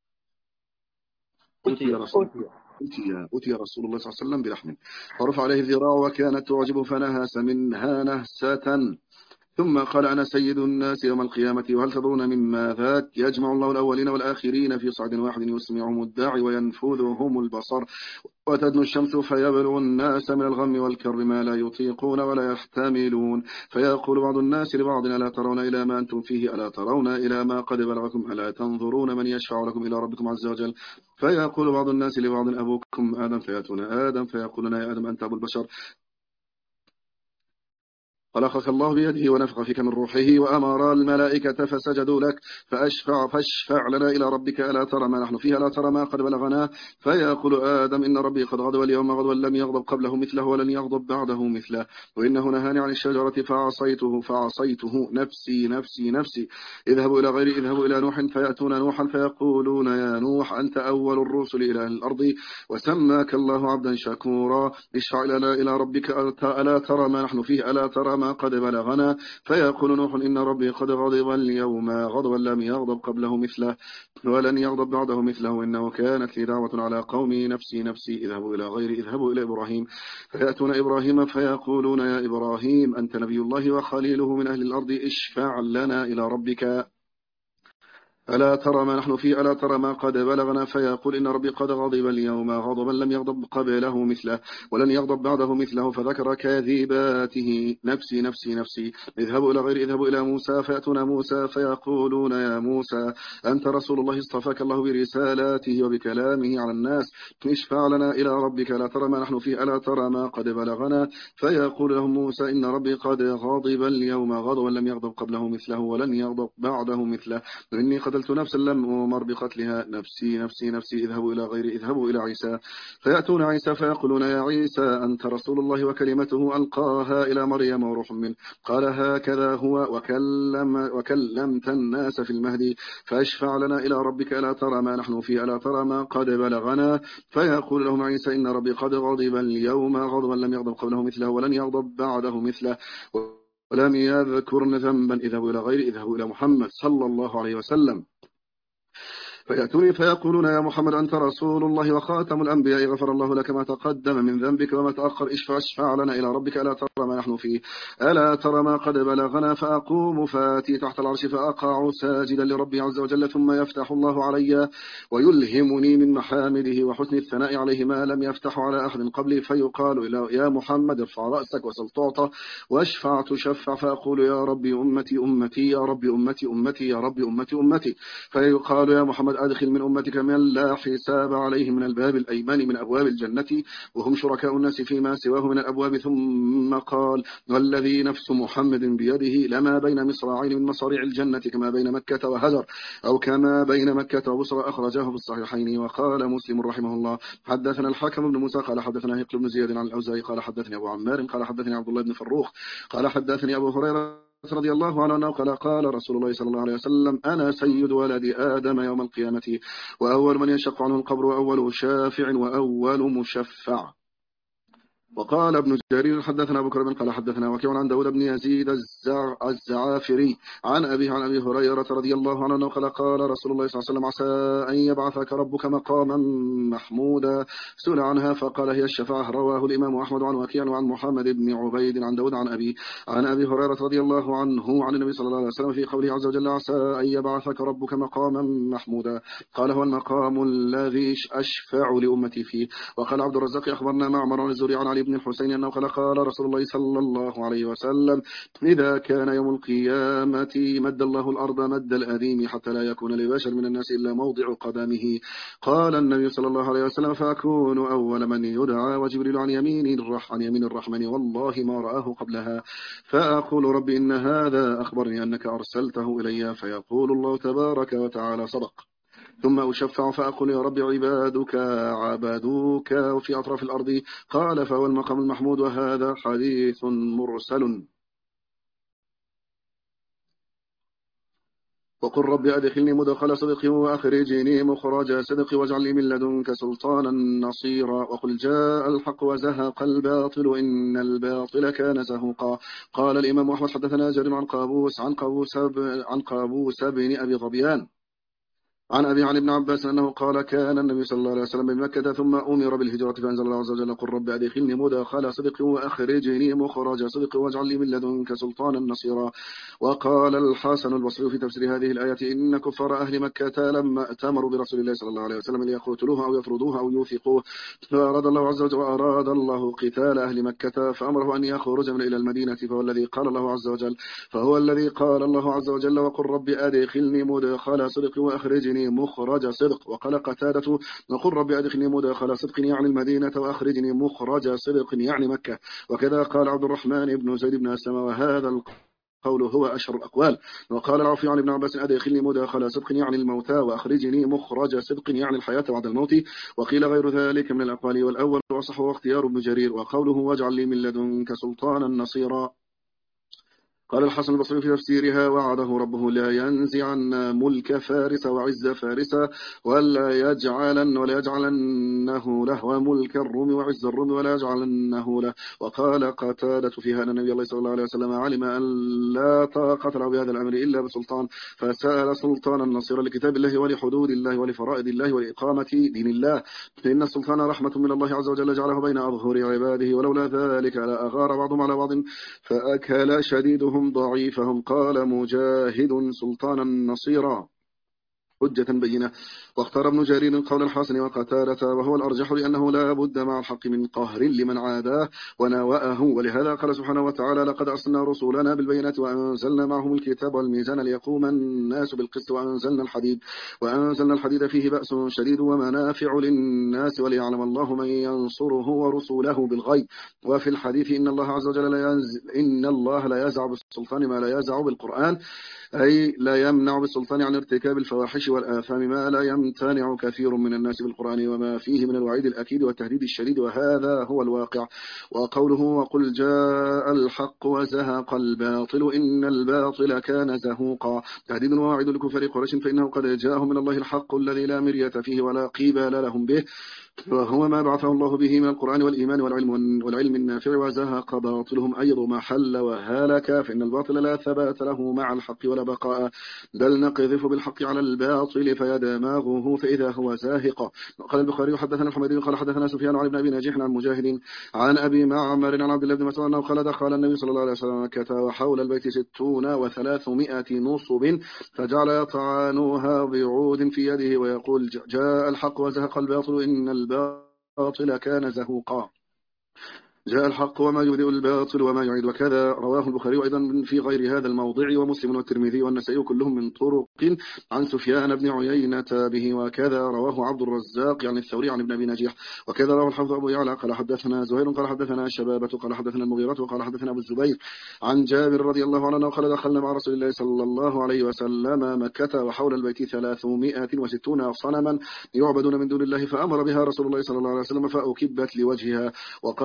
أتي رسول الله صلى الله عليه وسلم بلحم فرفع عليه الذراع وكانت تعجب فنهس منها نهسة ثم قال أنا سيد الناس يوم القيامة وهل تدرون مما ذاك؟ يجمع الله الأولين والآخرين في صعد واحد يسمعهم الداعي وينفذهم البصر وتدنو الشمس فيبلغ الناس من الغم والكر ما لا يطيقون ولا يحتملون فيقول بعض الناس لبعض ألا ترون إلى ما أنتم فيه ألا ترون إلى ما قد بلغكم ألا تنظرون من يشفع لكم إلى ربكم عز وجل فيقول بعض الناس لبعض أبوكم آدم فيأتون آدم فيقولون يا آدم أنت أبو البشر خلقك الله بيده ونفخ فيك من روحه وأمر الملائكة فسجدوا لك فاشفع لنا إلى ربك ألا ترى ما نحن فيه ألا ترى ما قد بلغنا فيقول آدم إن ربي قد غضب اليوم غضبا لم يغضب قبله مثله ولن يغضب بعده مثله وإنه نهاني عن الشجرة فعصيته نفسي اذهبوا إلى نوح فيأتون نوحا فيقولون يا نوح أنت أول الرسل إلى الأرض وسماك الله عبدا شكورا اشفع لنا إلى ربك ألا ترى ما نحن فيه ألا ترى ما قد بلغنا فيقول نوح إن ربي قد غضب اليوم غضبا لم يغضب قبله مثله ولن يغضب بعده مثله إنه كانت لي دعوة على قومي نفسي اذهبوا إلى إبراهيم فيأتون إبراهيم فيقولون يا إبراهيم أنت نبي الله وخليله من أهل الأرض اشفع لنا إلى ربك ألا ترى ما نحن فيه ألا ترى ما قد بلغنا فيقول إن ربي قد غضب اليوم غضبا لم يغضب قبله مثله ولن يغضب بعده مثله فذكر كاذباته نفسي اذهبوا إلى موسى فيأتون موسى فيقولون يا موسى أنت رسول الله اصطفاك الله برسالاته وبكلامه على الناس اشفع لنا إلى ربك ألا ترى ما نحن فيه ألا ترى ما قد بلغنا فيقول لهم موسى إن ربي قد غضب اليوم غضبا لم يغضب قبله مثله ولن يغضب بعده مثله وإني قتلت نفسا لم أمر بقتلها نفسي اذهبوا إلى عيسى فيأتون عيسى فيقولون يا عيسى أنت رسول الله وكلمته ألقاها إلى مريم وروح منه قال هكذا هو وكلمت الناس في المهدي فاشفع لنا إلى ربك ألا ترى ما نحن فيه ألا ترى ما قد بلغنا فيقول لهم عيسى إن ربي قد غضب اليوم غضبا لم يغضب قبله مثله ولن يغضب بعده مثله ولم يذكرن ذنبا اذهبوا إلى محمد صلى الله عليه وسلم فيأتوني فيقولون يا محمد أنت رسول الله وخاتم الأنبياء غفر الله لك ما تقدم من ذنبك وما تأخر اشفع لنا إلى ربك ألا ترى ما نحن فيه ألا ترى ما قد بلغنا فأقوم فاتي تحت العرش فأقع ساجدا لربي عز وجل ثم يفتح الله علي ويلهمني من محامده وحسن الثناء عليه ما لم يفتح على أحد قبلي فيقال يا محمد ارفع رأسك وسل تعطى واشفع تشفع فأقول يا ربي أمتي يا ربي أمتي يا ربي أمتي فيقال يا محمد أدخل من أمتك من لا حساب عليه من الباب الأيمن من أبواب الجنة وهم شركاء الناس فيما سواه من الأبواب ثم قال والذي نفس محمد بيده لما بين مصراعين من مصاريع الجنة كما بين مكة وهجر أو كما بين مكة وبصرى أخرجاه في الصحيحين. وقال مسلم رحمه الله حدثنا الحكم بن موسى قال حدثنا هقل بن زياد عن الأوزاعي قال حدثني أبو عمار قال حدثني عبد الله بن فروخ قال حدثني أبو هريرة رضي الله عنه قال رسول الله صلى الله عليه وسلم: أنا سيد ولد آدم يوم القيامة، وأول من ينشق عنه القبر، وأول شافع، وأول مشفع. وقال ابن جرير: حدثنا أبو كريم قال حدثنا وكيع عن داود بن يزيد الزعافري عن أبي هريرة رضي الله عنه قال رسول الله صلى الله عليه وسلم: عسى أن يبعثك ربك مقاما محمودا. سئل عنها فقال: هي الشفاعة. رواه الإمام أحمد عن وكيع وعن محمد بن عبيد عن داود عن أبي هريرة رضي الله عنه عن النبي صلى الله عليه وسلم في قوله عز وجل: عسى أن يبعثك ربك مقاما محمودا. قال: هو المقام الذي أشفع لأمتي فيه. وقال عبد الرزاق: أخبرنا معمر عن الزهري عن علي بن الحسين أنه قال رسول الله صلى الله عليه وسلم: إذا كان يوم القيامة مد الله الأرض مد الأديم حتى لا يكون لبشر من الناس إلا موضع قدمه. قال النبي صلى الله عليه وسلم: فأكون أول من يدعى، وجبريل عن يمين الرحمن والله ما رآه قبلها. فأقول: رب إن هذا أخبرني أنك أرسلته إلي. فيقول الله تبارك وتعالى: صدق. ثم أشفع فأقول: يا رب عبادك عبدوك في أطراف الأرض. قال: فهو المقام المحمود. وهذا حديث مرسل. وقل رب أدخلني مدخل صدق وأخرجني مخرج صدق واجعل لي من لدنك سلطانا نصيرا. وقل جاء الحق وزهق الباطل إن الباطل كان زهوقا. قال الإمام أحمد: حدثنا جرير عن قابوس بن أبي ظبيان عن عن ابن عباس أنه قال: كان النبي صلى الله عليه وسلم بمكة ثم أمر بالهجرة فأنزل الله عز وجل: قل رب أدخلني مدخل صدق وأخرجني مخرج صدق واجعل لي من لدنك سلطانا نصيرا. وقال الحسن البصري في تفسير هذه الآية: إن كفار أهل مكة لما ائتمروا برسول الله صلى الله عليه وسلم ليقتلوه أو يطردوه أو يوثقوه، فأراد الله عز وجل وأراد الله قتال أهل مكة فأمره أن يخرج من إلى المدينة. فهو الذي قال الله عز وجل: وقل رب أدخلني مدخل صدق وأخرجني مخرج صدق. وقال قتادة: وقل رب أدخلني مدخل صدق يعني المدينة، وأخرجني مخرج صدق يعني مكة. وكذا قال عبد الرحمن بن زيد بن أسلم، وهذا القول هو أشهر الأقوال. وقال العوفي عن ابن عباس: أدخلني مدخل صدق يعني الموتى، وأخرجني مخرج صدق يعني الحياة بعد الموت. وقيل غير ذلك من الأقوال، والأول وصح واختيار ابن جرير. وقوله: واجعل لي من لدنك سلطانا نصيرا. قال الحسن البصري في تفسيرها: وعده ربه لا ينزعن ملك فارس وعز فارس ولا يجعلنه له، وملك الروم وعز الروم ولا يجعلنه له. وقال قتادة فيها: أن النبي الله صلى الله عليه وسلم علم أن لا طاقة له بهذا الأمر إلا بسلطان، فسأل سلطانا نصيرا لكتاب الله ولحدود الله ولفرائض الله ولإقامة دين الله، فإن السلطان رحمة من الله عز وجل جعله بين أظهر عباده، ولولا ذلك لأغار بعضهم على بعض فأكل شديدهم ضعيفهم. قال مجاهد: سلطانا نصيرا، حجة بينة. واختار ابن جرير قول الحسن وقتادة، وهو الأرجح لأنه لا بد مع الحق من قهر لمن عاداه وناوأه. ولهذا قال سبحانه وتعالى: لقد أرسلنا رسولنا بالبينات وأنزلنا معهم الكتاب والميزان ليقوم الناس بالقسط وأنزلنا الحديد فيه بأس شديد ومنافع للناس وليعلم الله من ينصره ورسوله بالغيب. وفي الحديث: إن الله عز وجل لا يزع بالسلطان ما لا يزع بالقرآن، أي لا يمنع بالسلطان عن ارتكاب الفواحش والآثام ما لا يمتنع كثير من الناس بالقرآن، وما فيه من الوعيد الأكيد والتهديد الشديد، وهذا هو الواقع. وقوله: وقل جاء الحق وزهق الباطل إن الباطل كان زهوقا، تهديد ووعيد لكفار قريش، فإنه قد جاءهم من الله الحق الذي لا مرية فيه ولا قيبال لهم به، وهو ما بعثه الله به من القرآن والإيمان والعلم النافع. وزهق باطلهم أي ضمحل وهلك، فإن الباطل لا ثبات له مع الحق ولا بقاء، بل نقذف بالحق على الباطل فيدماغه فإذا هو زاهق. قال البخاري: حدثنا الحميدي قال حدثنا سفيان عن ابن أبي نجيح عن مجاهد عن أبي معمر عن عبد الله بن مسعود أنه قال: دخل النبي صلى الله عليه وسلم مكة وحول البيت 60 و300 نصب، فجعل يطعنها بعود في يده ويقول: جاء الحق وزهق الباطل إن الباطل كان زهوقا. جاء الحق وما يبدئ الباطل وما يعيد. وكذا رواه البخاري أيضا في غير هذا الموضع، ومسلم والترمذي والنسائي كلهم من طرق عن سفيان بن عيينة به. وكذا رواه عبد الرزاق عن الثوري عن ابن أبي نجيح. وكذا رواه الحافظ أبو يعلى قال حدثنا زهير قال حدثنا شبابة قال حدثنا المغيرة وقال حدثنا أبو الزبير عن جابر رضي الله عنه قال: دخلنا مع رسول الله صلى الله عليه وسلم مكة وحول البيت 360 صنما يعبدون من دون الله، فأمر بها رسول الله صلى الله عليه وسلم فأكبت لوجهها. وقال: جاء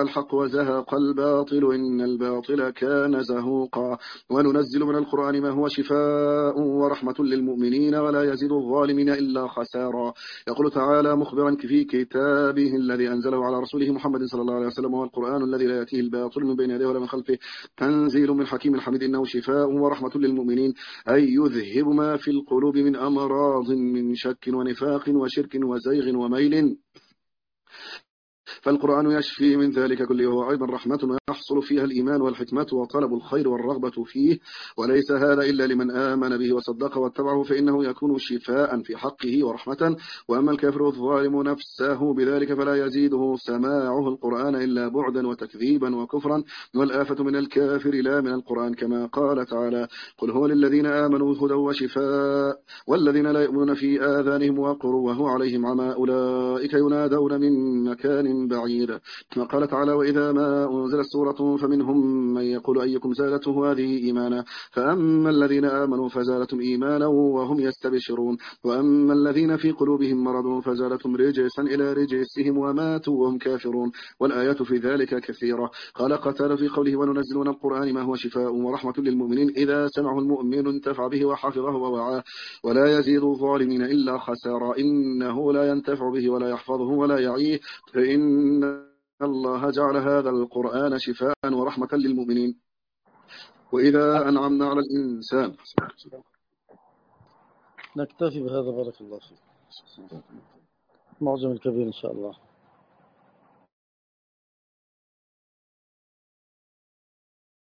الحق وزهق الباطل إن الباطل كان زهوقا وننزل من القرآن ما هو شفاء ورحمة للمؤمنين ولا يزيد الظالمين إلا خسارا. يقول تعالى مخبرا في كتابه الذي أنزله على رسوله محمد صلى الله عليه وسلم: والقرآن الذي لا يأتيه الباطل من بين يديه ولا من خلفه تنزيل من حكيم حميد إنه شفاء ورحمة للمؤمنين أي يذهب ما في القلوب من أمراض من شك ونفاق وشرك وزيغ وميل. فالقرآن يشفي من ذلك كله، وهو أيضا رحمة ويحصل فيها الإيمان والحكمة وطلب الخير والرغبة فيه، وليس هذا إلا لمن آمن به وصدق واتبعه، فإنه يكون شفاء في حقه ورحمة. وأما الكافر الظالم نفسه بذلك فلا يزيده سماعه القرآن إلا بعدا وتكذيبا وكفرا، والآفة من الكافر لا من القرآن، كما قال تعالى: قل هو للذين آمنوا هدى وشفاء والذين لا يؤمنون في آذانهم وقر وهو عليهم عمى أولئك ينادون من مكان بعيد. وقال تعالى: وإذا ما أنزلت سورة فمنهم من يقول أيكم زادته هذه إيمانا، فأما الذين آمنوا فزادتهم إيمانا وهم يستبشرون، وأما الذين في قلوبهم مرض فزادتهم رجسا إلى رجسهم وماتوا وهم كافرون. والآيات في ذلك كثيرة. قال قتادة في قوله: وننزل من القرآن ما هو شفاء ورحمة للمؤمنين إذا سمعه المؤمن انتفع به وحفظه ووعاه ولا يزيد الظالمين إلا خسارا، إنه لا ينتفع به ولا يحفظه ولا يعيه، فإن الله جعل هذا القرآن شفاء ورحمة للمؤمنين. وإذا أنعمنا على الإنسان. نكتفي بهذا، بارك الله فيك. معجم الكبير إن شاء الله.